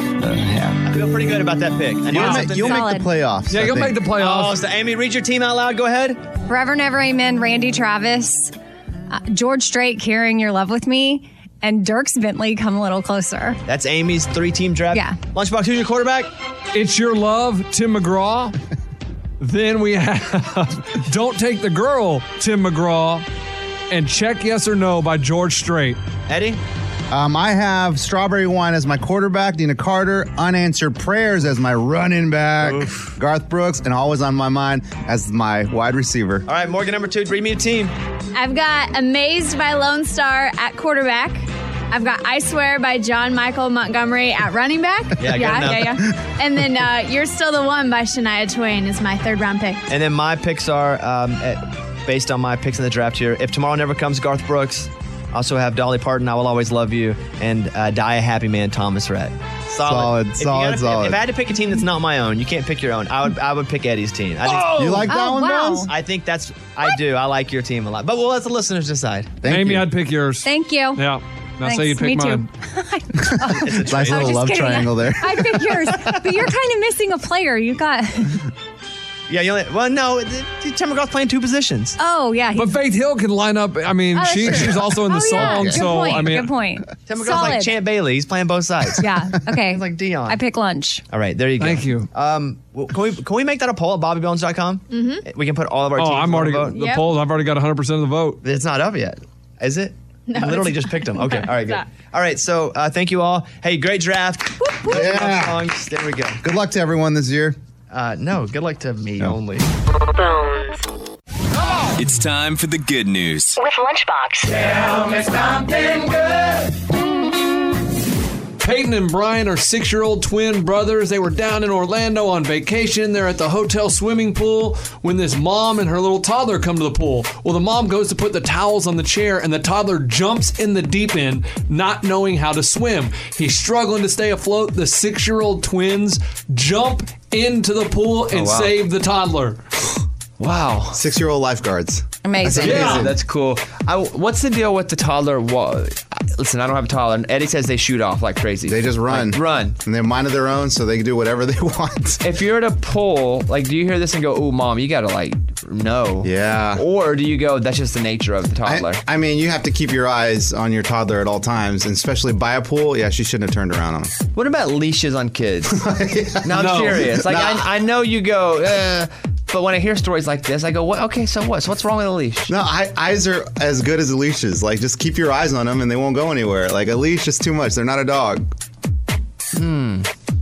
Speaker 3: I feel pretty good about that pick. I knew
Speaker 18: You'll,
Speaker 3: it was
Speaker 18: make,
Speaker 3: something-
Speaker 18: you'll make
Speaker 4: Solid.
Speaker 18: the playoffs.
Speaker 5: Yeah,
Speaker 18: I
Speaker 5: you'll
Speaker 18: think.
Speaker 5: make the
Speaker 3: Oh,
Speaker 5: playoffs.
Speaker 3: so Amy, read your team out loud. Go ahead.
Speaker 4: Forever Never Amen, Randy Travis, uh, George Strait, Carrying Your Love With Me, and Dirks Bentley, Come a Little Closer.
Speaker 3: That's Amy's three-team draft.
Speaker 4: Yeah.
Speaker 3: Lunchbox, who's your quarterback?
Speaker 5: It's Your Love, Tim McGraw. Then we have Don't Take the Girl, Tim McGraw, and Check Yes or No by George Strait.
Speaker 3: Eddie?
Speaker 18: Um, I have Strawberry Wine as my quarterback, Dina Carter, Unanswered Prayers as my running back, Garth Brooks, and Always on My Mind as my wide receiver.
Speaker 3: All right, Morgan, number two. Read me a team.
Speaker 19: I've got Amazed by Lone Star at quarterback. I've got I Swear by John Michael Montgomery at running back.
Speaker 3: Yeah, good
Speaker 19: yeah,
Speaker 3: enough.
Speaker 19: yeah, yeah. And then uh, You're Still the One by Shania Twain is my third round pick.
Speaker 3: And then my picks are um, eh, based on my picks in the draft here. If Tomorrow Never Comes, Garth Brooks. Also have Dolly Parton, I Will Always Love You, and uh, Die a Happy Man, Thomas Rhett.
Speaker 18: Solid,
Speaker 3: If you
Speaker 18: solid,
Speaker 3: gotta-
Speaker 18: solid.
Speaker 3: If I had to pick a team that's not my own, you can't pick your own. I would I would pick Eddie's team. I think,
Speaker 5: Oh!
Speaker 18: You like that
Speaker 4: Oh,
Speaker 18: one,
Speaker 4: wow.
Speaker 18: Bones?
Speaker 3: I think that's, I do. I like your team a lot. But we'll let the listeners decide.
Speaker 18: Thank
Speaker 5: Amy,
Speaker 18: you.
Speaker 5: I'd pick yours.
Speaker 4: Thank you.
Speaker 5: Yeah. Now
Speaker 4: Thanks.
Speaker 5: say you pick
Speaker 4: Me
Speaker 5: mine.
Speaker 4: too.
Speaker 18: Nice
Speaker 4: I was
Speaker 18: little
Speaker 4: just
Speaker 18: love
Speaker 4: kidding.
Speaker 18: triangle there.
Speaker 4: I picked yours, but you're kind of missing a player. You got.
Speaker 3: Yeah, you only, well, no, the, the Tim McGraw's playing two positions.
Speaker 4: Oh yeah.
Speaker 5: But Faith Hill can line up. I mean,
Speaker 4: Oh, that's
Speaker 5: she
Speaker 4: true.
Speaker 5: she's also in the
Speaker 4: Oh, yeah.
Speaker 5: song.
Speaker 4: Good
Speaker 5: So
Speaker 4: point.
Speaker 5: I mean,
Speaker 4: Good point.
Speaker 3: Tim McGraw's
Speaker 4: Solid.
Speaker 3: like Champ Bailey. He's playing both sides.
Speaker 4: Yeah. Okay.
Speaker 3: He's like Dion.
Speaker 4: I pick lunch.
Speaker 3: All right, there you go.
Speaker 5: Thank you.
Speaker 3: Um, well, can we can we make that a poll at bobby bones dot com?
Speaker 4: Mm-hmm.
Speaker 3: We can put all of our
Speaker 5: oh,
Speaker 3: teams
Speaker 5: I'm
Speaker 3: on
Speaker 5: already
Speaker 3: a vote.
Speaker 5: the polls. I've already got one hundred percent of the vote.
Speaker 3: It's not up yet, is it?
Speaker 19: No,
Speaker 3: You literally
Speaker 19: it's
Speaker 3: just picked them. Okay, all right,
Speaker 19: It's
Speaker 3: good.
Speaker 19: not.
Speaker 3: All right, so uh, thank you all. Hey, great draft.
Speaker 18: Yeah.
Speaker 3: Songs. There we go.
Speaker 18: Good luck to everyone this year.
Speaker 3: Uh, no, good luck to me
Speaker 18: No.
Speaker 3: only.
Speaker 8: It's time for the good news.
Speaker 2: With Lunchbox.
Speaker 1: Tell me something good.
Speaker 5: Peyton and Brian are six-year-old twin brothers. They were down in Orlando on vacation. They're at the hotel swimming pool when this mom and her little toddler come to the pool. Well, the mom goes to put the towels on the chair, and the toddler jumps in the deep end, not knowing how to swim. He's struggling to stay afloat. The six-year-old twins jump into the pool and
Speaker 3: Oh, wow.
Speaker 5: save the toddler.
Speaker 3: Wow.
Speaker 18: Six-year-old lifeguards.
Speaker 4: Amazing.
Speaker 18: That's
Speaker 3: Yeah,
Speaker 18: amazing.
Speaker 3: that's cool. I, what's the deal with the toddler? Wa- Listen, I don't have a toddler. And Eddie says they shoot off like crazy.
Speaker 18: They just run.
Speaker 3: Like, run.
Speaker 18: And they're mind of their own, so they can do whatever they want.
Speaker 3: If you're at a pool, like, do you hear this and go, "Ooh, mom, you gotta like no"?
Speaker 18: Yeah.
Speaker 3: Or do you go, "That's just the nature of the toddler"?
Speaker 18: I, I mean, you have to keep your eyes on your toddler at all times, and especially by a pool. Yeah, she shouldn't have turned around on him.
Speaker 3: What about leashes on kids? Now I'm
Speaker 5: No.
Speaker 3: curious. Like,
Speaker 18: Nah.
Speaker 3: I, I know you go, uh, but when I hear stories like this, I go, "What? Okay, so what? So what's wrong with a leash?"
Speaker 18: No, I, eyes are as good as leashes. Like, just keep your eyes on them, and they won't go anywhere. Like, a leash is too much. They're not a dog.
Speaker 3: Hmm.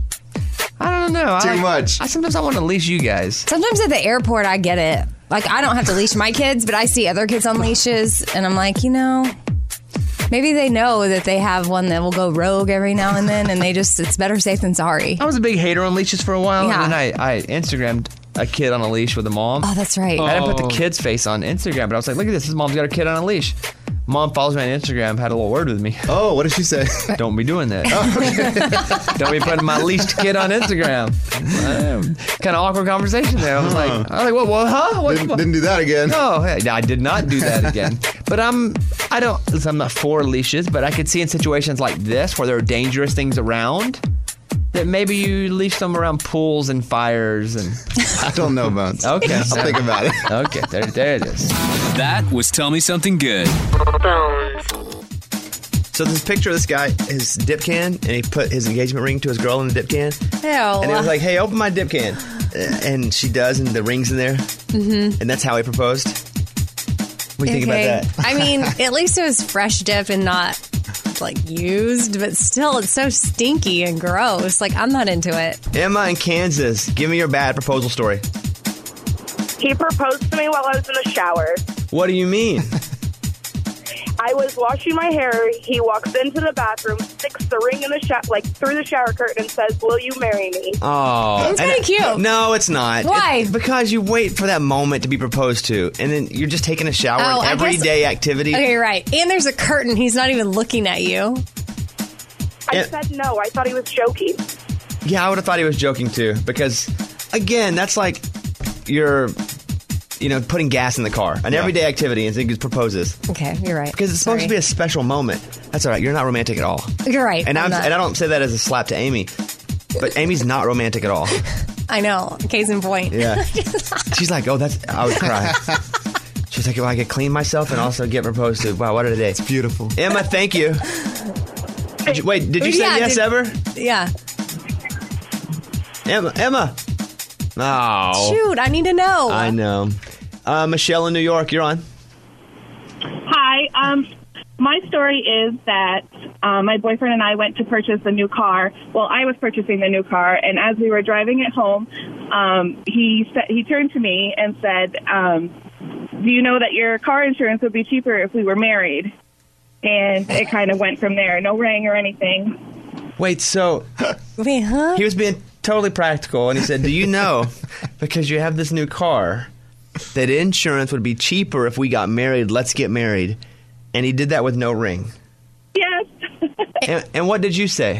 Speaker 3: I don't know.
Speaker 18: Too
Speaker 3: I,
Speaker 18: much.
Speaker 3: I sometimes I want to leash you guys.
Speaker 4: Sometimes at the airport, I get it. Like, I don't have to leash my kids, but I see other kids on leashes, and I'm like, you know, maybe they know that they have one that will go rogue every now and then, and they just, it's better safe than sorry.
Speaker 3: I was a big hater on leashes for a while,
Speaker 4: Yeah.
Speaker 3: and then I, I Instagrammed a kid on a leash with a mom.
Speaker 4: Oh, that's right.
Speaker 3: I didn't put
Speaker 5: Oh.
Speaker 3: the kid's face on Instagram, but I was like, "Look at this! This mom's got a kid on a leash." Mom follows me on Instagram, had a little word with me.
Speaker 18: Oh, what did she say?
Speaker 3: Don't be doing that. Don't be putting my leashed kid on Instagram. Um, kind of awkward conversation there. I was like, I was like, what? What? Huh? What?
Speaker 18: Didn't,
Speaker 3: what?
Speaker 18: didn't do that again.
Speaker 3: No, hey, I did not do that again. But I'm, I don't, listen, I'm not for leashes, but I could see in situations like this where there are dangerous things around that maybe you leash them around pools and fires and.
Speaker 18: I don't know, Bones.
Speaker 3: Okay,
Speaker 18: I'll think about it.
Speaker 3: Okay, there, there it is.
Speaker 8: That was Tell Me Something Good.
Speaker 3: So this picture of this guy, his dip can, and he put his engagement ring to his girl in the dip can,
Speaker 4: Ew.
Speaker 3: and he was like, "Hey, open my dip can," Uh, and she does, and the ring's in there,
Speaker 4: Mm-hmm.
Speaker 3: and that's how he proposed. What do you think about that?
Speaker 4: I mean, at least it was fresh dip and not like used, but still, it's so stinky and gross. Like, I'm not into it.
Speaker 3: Emma in Kansas, give me your bad proposal story.
Speaker 20: He proposed to me while I was in the shower.
Speaker 3: What do you mean?
Speaker 20: I was washing my hair. He walks into the bathroom, sticks the ring in the shower, like through the shower curtain, and says, "Will you marry me?"
Speaker 3: Oh,
Speaker 4: It's
Speaker 3: and
Speaker 4: kinda
Speaker 3: it-
Speaker 4: cute.
Speaker 3: No, it's not.
Speaker 4: Why?
Speaker 3: It's because you wait for that moment to be proposed to, and then you're just taking a shower,
Speaker 4: Oh,
Speaker 3: an
Speaker 4: I guess-
Speaker 3: everyday activity.
Speaker 4: Okay, right. And there's a curtain. He's not even looking at you.
Speaker 20: I
Speaker 3: Yeah.
Speaker 20: said no. I thought he was joking.
Speaker 3: Yeah, I would have thought he was joking too, because again, that's like you're, you know, putting gas in the car, an everyday activity, and he proposes
Speaker 4: Okay, you're right.
Speaker 3: because it's supposed
Speaker 4: Sorry.
Speaker 3: to be a special moment. That's all right. You're not romantic at all.
Speaker 4: You're right.
Speaker 3: And
Speaker 4: I'm
Speaker 3: I'm,
Speaker 4: not.
Speaker 3: and I don't say that as a slap to Amy, but Amy's not romantic at all.
Speaker 4: I know. Case in point.
Speaker 3: Yeah. She's like, oh, that's, I would cry. She's like, well, I could clean myself and also get proposed to. Wow, what a day. It's
Speaker 18: beautiful.
Speaker 3: Emma, thank you. Did you wait, did you say
Speaker 4: Yeah,
Speaker 3: yes
Speaker 4: did-
Speaker 3: ever?
Speaker 4: Yeah.
Speaker 3: Emma, Emma. Oh.
Speaker 4: Shoot, I need to know.
Speaker 3: I know. Uh, Michelle in New York, you're on.
Speaker 21: Hi. Um, my story is that uh, my boyfriend and I went to purchase a new car. Well, I was purchasing the new car, and as we were driving it home, um, he said he turned to me and said, um, "Do you know that your car insurance would be cheaper if we were married?" And it kind of went from there. No ring or anything.
Speaker 3: Wait, so
Speaker 4: Wait, huh?
Speaker 3: he was being totally practical, and he said, do you know, because you have this new car, that insurance would be cheaper if we got married? Let's get married. And he did that with no ring.
Speaker 21: Yes.
Speaker 3: And, and what did you say?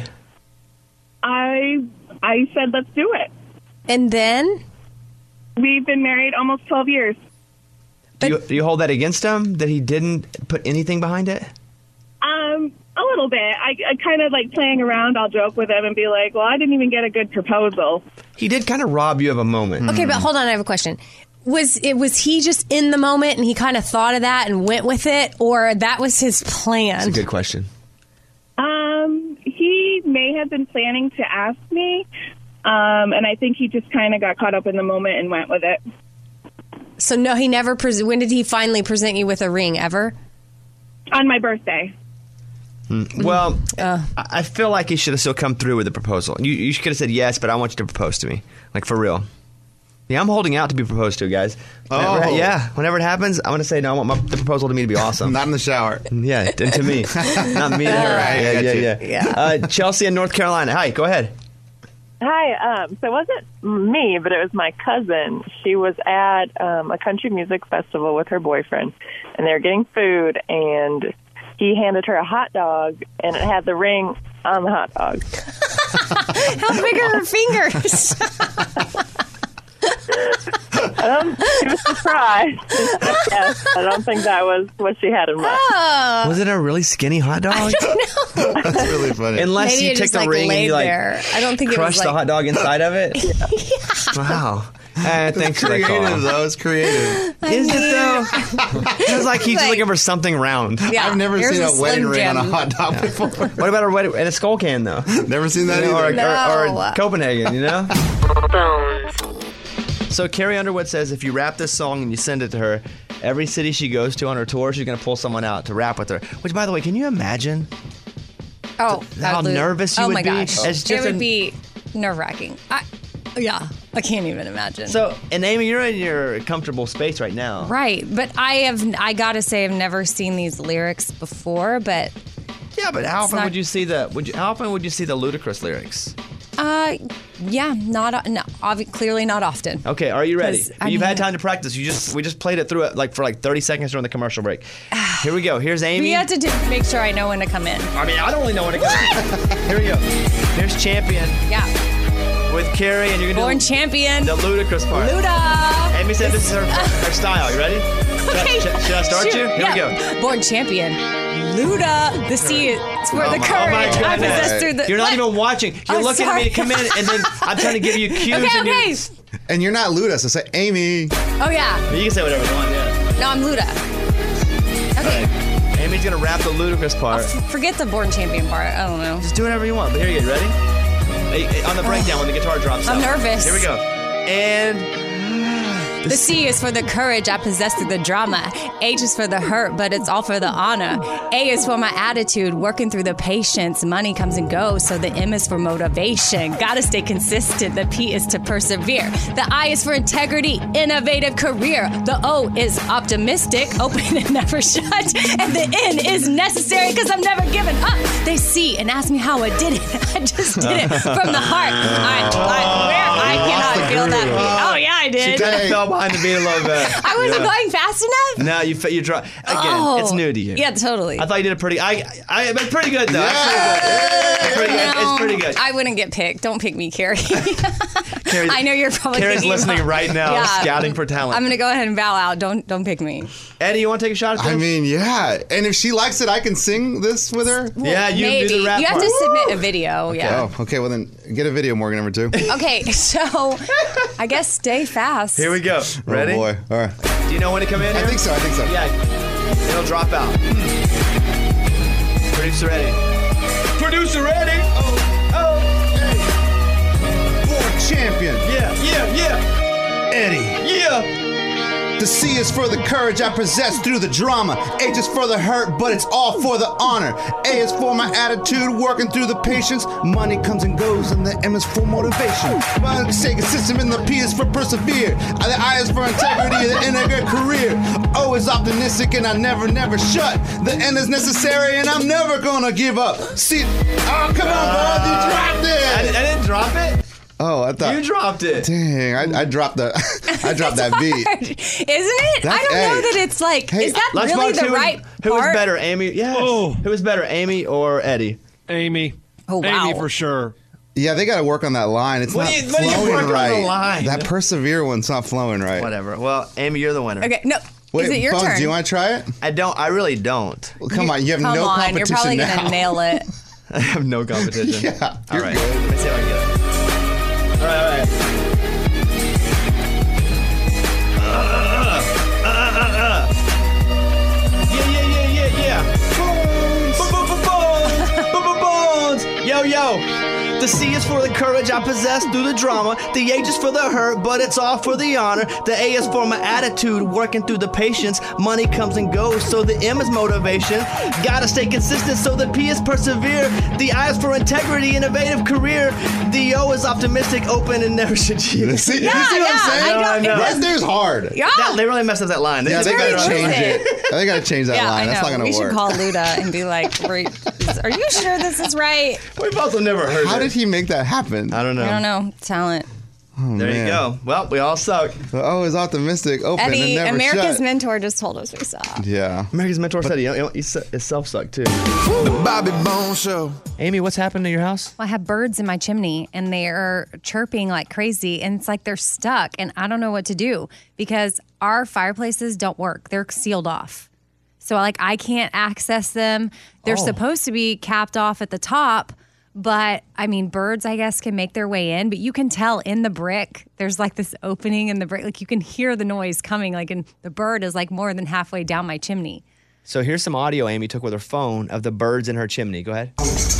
Speaker 21: I I said, let's do it.
Speaker 4: And then?
Speaker 21: We've been married almost twelve years.
Speaker 3: Do you, do you hold that against him, that he didn't put anything behind it?
Speaker 21: Um, a little bit. I, I kind of like playing around. I'll joke with him and be like, well, I didn't even get a good proposal.
Speaker 3: He did kind of rob you of a moment.
Speaker 4: Okay, but hold on. I have a question. Was it was he just in the moment and he kind of thought of that and went with it, or that was his plan?
Speaker 3: That's a good question.
Speaker 21: Um, he may have been planning to ask me, um, and I think he just kind of got caught up in the moment and went with it.
Speaker 4: So no, he never. Pres- when did he finally present you with a ring? Ever?
Speaker 21: On my birthday.
Speaker 3: Mm. Well,
Speaker 4: Uh.
Speaker 3: I I feel like he should have still come through with the proposal. You, you could have said yes, but I want you to propose to me, like for real. Yeah, I'm holding out to be proposed to, guys. Whenever,
Speaker 18: Oh.
Speaker 3: yeah. Whenever it happens, I'm gonna say no. I want my, the proposal to me to be awesome.
Speaker 18: Not in the shower.
Speaker 3: Yeah, and to me, not me to her.
Speaker 18: Right,
Speaker 3: Yeah,
Speaker 18: got
Speaker 3: yeah,
Speaker 18: you.
Speaker 3: yeah.
Speaker 4: Yeah.
Speaker 3: Uh, Chelsea in North Carolina. Hi, go ahead.
Speaker 7: Hi. Um, so it wasn't me, but it was my cousin. She was at um, a country music festival with her boyfriend, and they were getting food, and he handed her a hot dog, and it had the ring on the hot dog.
Speaker 4: How big are her fingers?
Speaker 7: Um, she was surprised. Yes, I don't think that was what she had in mind.
Speaker 4: Oh.
Speaker 3: Was it a really skinny hot dog?
Speaker 4: I don't know.
Speaker 18: That's really funny.
Speaker 3: Unless
Speaker 4: Maybe
Speaker 3: you
Speaker 4: it
Speaker 3: took
Speaker 4: just,
Speaker 3: the
Speaker 4: like,
Speaker 3: ring and
Speaker 4: laid
Speaker 3: you like
Speaker 4: there. I don't think it was,
Speaker 3: crushed the
Speaker 4: like-
Speaker 3: hot dog inside of it. Wow. Eh, thanks for that call.
Speaker 18: Creative, though. It's creative.
Speaker 3: Is it though? It's like he's
Speaker 4: Like-
Speaker 3: looking for something round.
Speaker 4: Yeah,
Speaker 18: I've never
Speaker 4: here's
Speaker 18: seen a,
Speaker 4: Slim
Speaker 18: wedding ring on a
Speaker 4: Jim.
Speaker 18: hot dog before.
Speaker 3: What about a wedding and a skull can though?
Speaker 18: Never seen that
Speaker 3: You know, or,
Speaker 18: either.
Speaker 3: or, or
Speaker 4: No.
Speaker 3: Copenhagen, you know? So Carrie Underwood says if you rap this song and you send it to her, every city she goes to on her tour, she's going to pull someone out to rap with her. Which, by the way, can you imagine
Speaker 4: Oh,
Speaker 3: how
Speaker 4: I'd lose-
Speaker 3: nervous you
Speaker 4: oh
Speaker 3: would
Speaker 4: my
Speaker 3: be?
Speaker 4: gosh,
Speaker 3: It's just
Speaker 4: it would
Speaker 3: an-
Speaker 4: be nerve wracking. I, yeah, I can't even imagine.
Speaker 3: So, and Amy, you're in your comfortable space right now.
Speaker 4: Right, but I have I gotta say I've never seen these lyrics before, but
Speaker 3: Yeah, but how
Speaker 4: It's
Speaker 3: often
Speaker 4: not-
Speaker 3: would you see the? Would you? How often would you see the ludicrous lyrics?
Speaker 4: uh, yeah, not no, obvi- clearly not often.
Speaker 3: Okay, are you ready?
Speaker 4: 'Cause, I
Speaker 3: You've had
Speaker 4: mean-
Speaker 3: time to practice. You just we just played it through it like for like thirty seconds during the commercial break. Here we go. Here's Amy.
Speaker 4: We have to do, make sure I know when to come in.
Speaker 3: I mean, I don't really know when to go. Here we go. Here's Champion
Speaker 4: Yeah,
Speaker 3: with Carrie, and you're gonna
Speaker 4: born
Speaker 3: do
Speaker 4: champion.
Speaker 3: the ludicrous part.
Speaker 4: Luda.
Speaker 3: Amy said this is her, her style. You ready?
Speaker 4: Okay.
Speaker 3: Should, I- should I start
Speaker 4: Shoot.
Speaker 3: you? Here
Speaker 4: yeah.
Speaker 3: we go.
Speaker 4: Born champion. Luda. The sea is where
Speaker 3: Oh
Speaker 4: the
Speaker 3: my-
Speaker 4: courage
Speaker 3: oh my
Speaker 4: I
Speaker 3: goodness.
Speaker 4: possess through the.
Speaker 3: You're not
Speaker 4: what?
Speaker 3: even watching. You're
Speaker 4: Oh,
Speaker 3: looking at me to
Speaker 4: sorry.
Speaker 3: come in, and then I'm trying to give you cues.
Speaker 4: Okay,
Speaker 3: and
Speaker 4: okay.
Speaker 3: you
Speaker 18: And you're not Luda, so say Amy.
Speaker 4: Oh yeah.
Speaker 3: you can say whatever you want. Yeah.
Speaker 4: No, I'm Luda. Okay.
Speaker 3: Amy's gonna rap the ludicrous part.
Speaker 4: F- Forget the born champion part. I don't know.
Speaker 3: Just do whatever you want. But here you go. You ready? Hey, hey, on the breakdown when the guitar drops
Speaker 4: I'm
Speaker 3: out.
Speaker 4: nervous.
Speaker 3: Here we go. And
Speaker 4: The C is for the courage I possess through the drama. H is for the hurt, but it's all for the honor. A is for my attitude, working through the patience. Money comes and goes, so the M is for motivation. Gotta stay consistent. The P is to persevere. The I is for integrity, innovative career. The O is optimistic, open and never shut. And the N is necessary, because I'm never giving up. They see and ask me how I did it. I just did it from the heart. I, I, where I cannot feel that beat. Oh, yeah, I did.
Speaker 3: she kind of fell behind the beat a little bit.
Speaker 4: I wasn't
Speaker 3: Yeah.
Speaker 4: going fast enough?
Speaker 3: No, you fa- you draw again.
Speaker 4: Oh.
Speaker 3: It's new to you.
Speaker 4: Yeah, totally.
Speaker 3: I thought you did a pretty. I I it's pretty good though. It's pretty good. It's pretty good. It's pretty good.
Speaker 4: I wouldn't get picked. Don't pick me, Carrie.
Speaker 3: Carrie's-
Speaker 4: I know you're probably
Speaker 3: Carrie's
Speaker 4: thinking
Speaker 3: listening
Speaker 4: about-
Speaker 3: right now,
Speaker 4: Yeah.
Speaker 3: scouting for talent.
Speaker 4: I'm gonna go ahead and bow out. Don't don't pick me.
Speaker 3: Eddie, you want to take a shot at this?
Speaker 18: I mean, yeah. And if she likes it, I can sing this with her.
Speaker 3: yeah, you
Speaker 4: Maybe
Speaker 3: do the rap
Speaker 4: you have
Speaker 3: part.
Speaker 4: to submit a video. Yeah.
Speaker 18: Oh, okay. Well, then get a video, Morgan, number two.
Speaker 4: Okay, so I guess stay fast.
Speaker 3: Here we go. Ready?
Speaker 18: Oh, boy. All right.
Speaker 3: Do you know when to come in?
Speaker 18: I
Speaker 3: here?
Speaker 18: think so. I think so.
Speaker 3: Yeah. It'll drop out. Producer ready. Producer ready. Oh, oh. Hey.
Speaker 18: Born champion.
Speaker 3: Yeah, yeah, yeah.
Speaker 18: Eddie.
Speaker 3: Yeah.
Speaker 18: The C is for the courage I possess through the drama. H is for the hurt, but it's all for the honor. A is for my attitude, working through the patience. Money comes and goes, and the M is for motivation. My sacred system, and the P is for persevere. The I is for integrity, the N is a career. O is optimistic, and I never, never shut. The N is necessary, and I'm never gonna give up. See, oh, come on, bud, you dropped
Speaker 3: I,
Speaker 18: it.
Speaker 3: I didn't drop it.
Speaker 18: Oh, I thought
Speaker 3: You dropped it.
Speaker 18: Dang, I, I dropped the, I dropped that beat.
Speaker 4: Isn't it?
Speaker 18: That's-
Speaker 4: I don't know
Speaker 18: hey.
Speaker 4: that it's like.
Speaker 18: Hey,
Speaker 4: is that
Speaker 3: Lunchbox,
Speaker 4: really the
Speaker 3: who was-
Speaker 4: right
Speaker 3: Who was
Speaker 4: part?
Speaker 3: better, Amy? Yes.
Speaker 5: Oh.
Speaker 3: Who was better, Amy or Eddie?
Speaker 5: Amy.
Speaker 4: Oh, wow.
Speaker 5: Amy for sure.
Speaker 18: Yeah, they got to work on that line. It's
Speaker 3: What
Speaker 18: not
Speaker 3: do you- what do you
Speaker 18: flowing
Speaker 3: work on the
Speaker 18: right.
Speaker 3: line?
Speaker 18: That persevere one's not flowing right.
Speaker 3: Whatever. Well, Amy, you're the winner.
Speaker 4: Okay, no.
Speaker 18: Wait,
Speaker 4: Is it your
Speaker 18: Bones,
Speaker 4: turn?
Speaker 18: do you want to try it?
Speaker 3: I don't. I really don't.
Speaker 18: Well, come on, you have
Speaker 4: Come
Speaker 18: no
Speaker 4: on,
Speaker 18: competition
Speaker 4: you're probably
Speaker 18: now.
Speaker 4: gonna nail it.
Speaker 3: I have no competition.
Speaker 18: Yeah,
Speaker 3: All right. Let me see if I can get it. All right, all right. Uh, uh, uh, uh, uh. Yeah, yeah, yeah, yeah, yeah. Bones. Bones. Bones. Bones. Yo, yo. The C is for the courage I possess through the drama. The H is for the hurt, but it's all for the honor. The A is for my attitude, working through the patience. Money comes and goes, so the M is motivation. Gotta stay consistent, so the P is persevere. The I is for integrity, innovative career. The O is optimistic, open, and never should cheat.
Speaker 18: See,
Speaker 4: Yeah,
Speaker 18: you see what
Speaker 4: yeah,
Speaker 18: I'm saying?
Speaker 4: I don't-
Speaker 3: No, I know.
Speaker 18: That dude's hard.
Speaker 4: Yeah.
Speaker 3: That- they really messed up that line. They
Speaker 18: Yeah,
Speaker 3: just
Speaker 18: they
Speaker 3: made
Speaker 18: gotta
Speaker 3: it
Speaker 18: change
Speaker 3: up.
Speaker 18: it. They gotta change that
Speaker 4: Yeah,
Speaker 18: line.
Speaker 4: I know.
Speaker 18: That's not gonna
Speaker 4: we
Speaker 18: work.
Speaker 4: should call Luda and be like, "Are are you sure this is right?"
Speaker 3: We've also never heard
Speaker 18: How
Speaker 3: it.
Speaker 18: did he make that happen?
Speaker 3: I don't know.
Speaker 4: I don't know. Talent.
Speaker 18: Oh,
Speaker 3: There
Speaker 18: man.
Speaker 3: you go. Well, we all suck.
Speaker 18: The O is optimistic, open,
Speaker 4: Eddie,
Speaker 18: and never
Speaker 4: America's
Speaker 18: shut.
Speaker 4: mentor just told us we suck.
Speaker 18: Yeah.
Speaker 3: America's Mentor said he, you know, he self sucked too.
Speaker 1: The Bobby Bones Show.
Speaker 3: Amy, what's happened to your house?
Speaker 4: Well, I have birds in my chimney and they're chirping like crazy and it's like they're stuck and I don't know what to do because our fireplaces don't work. They're sealed off. So like I can't access them. They're
Speaker 3: Oh.
Speaker 4: supposed to be capped off at the top, but I mean birds I guess can make their way in, but you can tell in the brick there's like this opening in the brick. Like you can hear the noise coming like and the bird is like more than halfway down my chimney.
Speaker 3: So here's some audio Amy took with her phone of the birds in her chimney. Go ahead.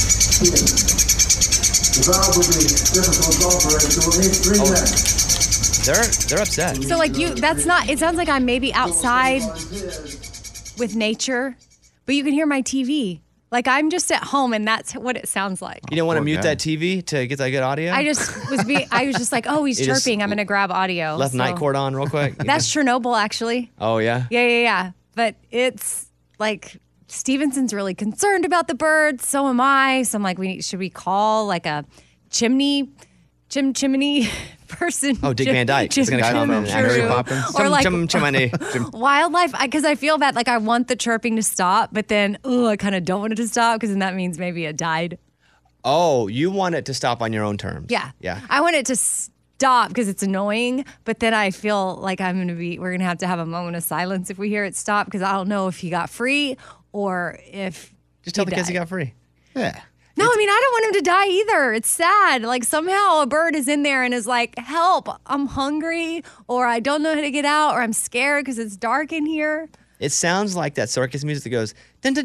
Speaker 3: They're they're upset.
Speaker 4: So like you, that's not, it sounds like I'm maybe outside with nature, but you can hear my T V. Like I'm just at home and that's what it sounds like.
Speaker 3: You don't want to
Speaker 18: Poor
Speaker 3: mute
Speaker 18: guy.
Speaker 3: that T V to get that good audio?
Speaker 4: I just was being, I was just like, oh, he's
Speaker 3: You just
Speaker 4: chirping. I'm going to grab audio.
Speaker 3: left
Speaker 4: So-
Speaker 3: night court on real quick.
Speaker 4: That's Chernobyl actually.
Speaker 3: Oh yeah.
Speaker 4: Yeah, yeah, yeah. But it's like Stevenson's really concerned about the birds. So am I. So I'm like, we should we call like a chimney, chim chimney person?
Speaker 3: Oh, Dick
Speaker 4: Chim-
Speaker 3: Van Dyke is
Speaker 4: chim-
Speaker 3: going to come and
Speaker 4: chim-
Speaker 3: actually
Speaker 4: chim-
Speaker 3: pop in.
Speaker 4: Or
Speaker 3: Chim-
Speaker 4: like
Speaker 3: chim- chimney. Chim-
Speaker 4: wildlife, because I feel bad. Like I want the chirping to stop, but then oh, I kind of don't want it to stop because then that means maybe it died.
Speaker 3: Oh, you want it to stop on your own terms.
Speaker 4: Yeah,
Speaker 3: Yeah.
Speaker 4: I want it to stop because it's annoying, but then I feel like I'm gonna be. We're gonna have to have a moment of silence if we hear it stop because I don't know if he got free or if
Speaker 3: Just tell the kids
Speaker 4: died.
Speaker 3: he got free.
Speaker 18: Yeah.
Speaker 4: No, I mean, I don't want him to die either. It's sad. Like somehow a bird is in there and is like, help, I'm hungry, or I don't know how to get out, or I'm scared because it's dark in here.
Speaker 3: It sounds like that circus music that goes.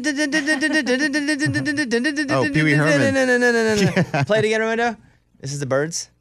Speaker 18: Oh, Pee Wee Herman.
Speaker 3: Play it again, Raimundo. This is the birds.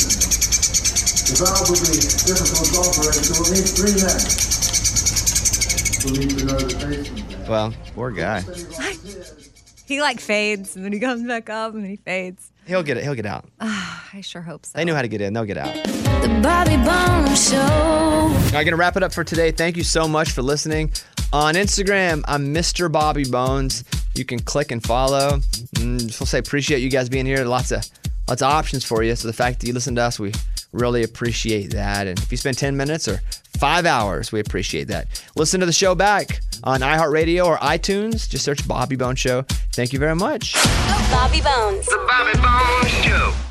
Speaker 3: Well,
Speaker 18: poor guy.
Speaker 4: He like fades and then he comes back up and then he fades.
Speaker 3: He'll get it. He'll get out.
Speaker 4: I sure hope so.
Speaker 3: They knew how to get in. They'll get out.
Speaker 1: The Bobby Bones Show.
Speaker 3: All right, gonna wrap it up for today. Thank you so much for listening. On Instagram, I'm Mister Bobby Bones. You can click and follow. Mm, just want to say appreciate you guys being here. Lots of lots of options for you. So the fact that you listen to us, we really appreciate that. And if you spend ten minutes or five hours, we appreciate that. Listen to the show back on iHeartRadio or iTunes. Just search Bobby Bones Show. Thank you very much.
Speaker 2: Bobby Bones.
Speaker 13: The Bobby Bones Show.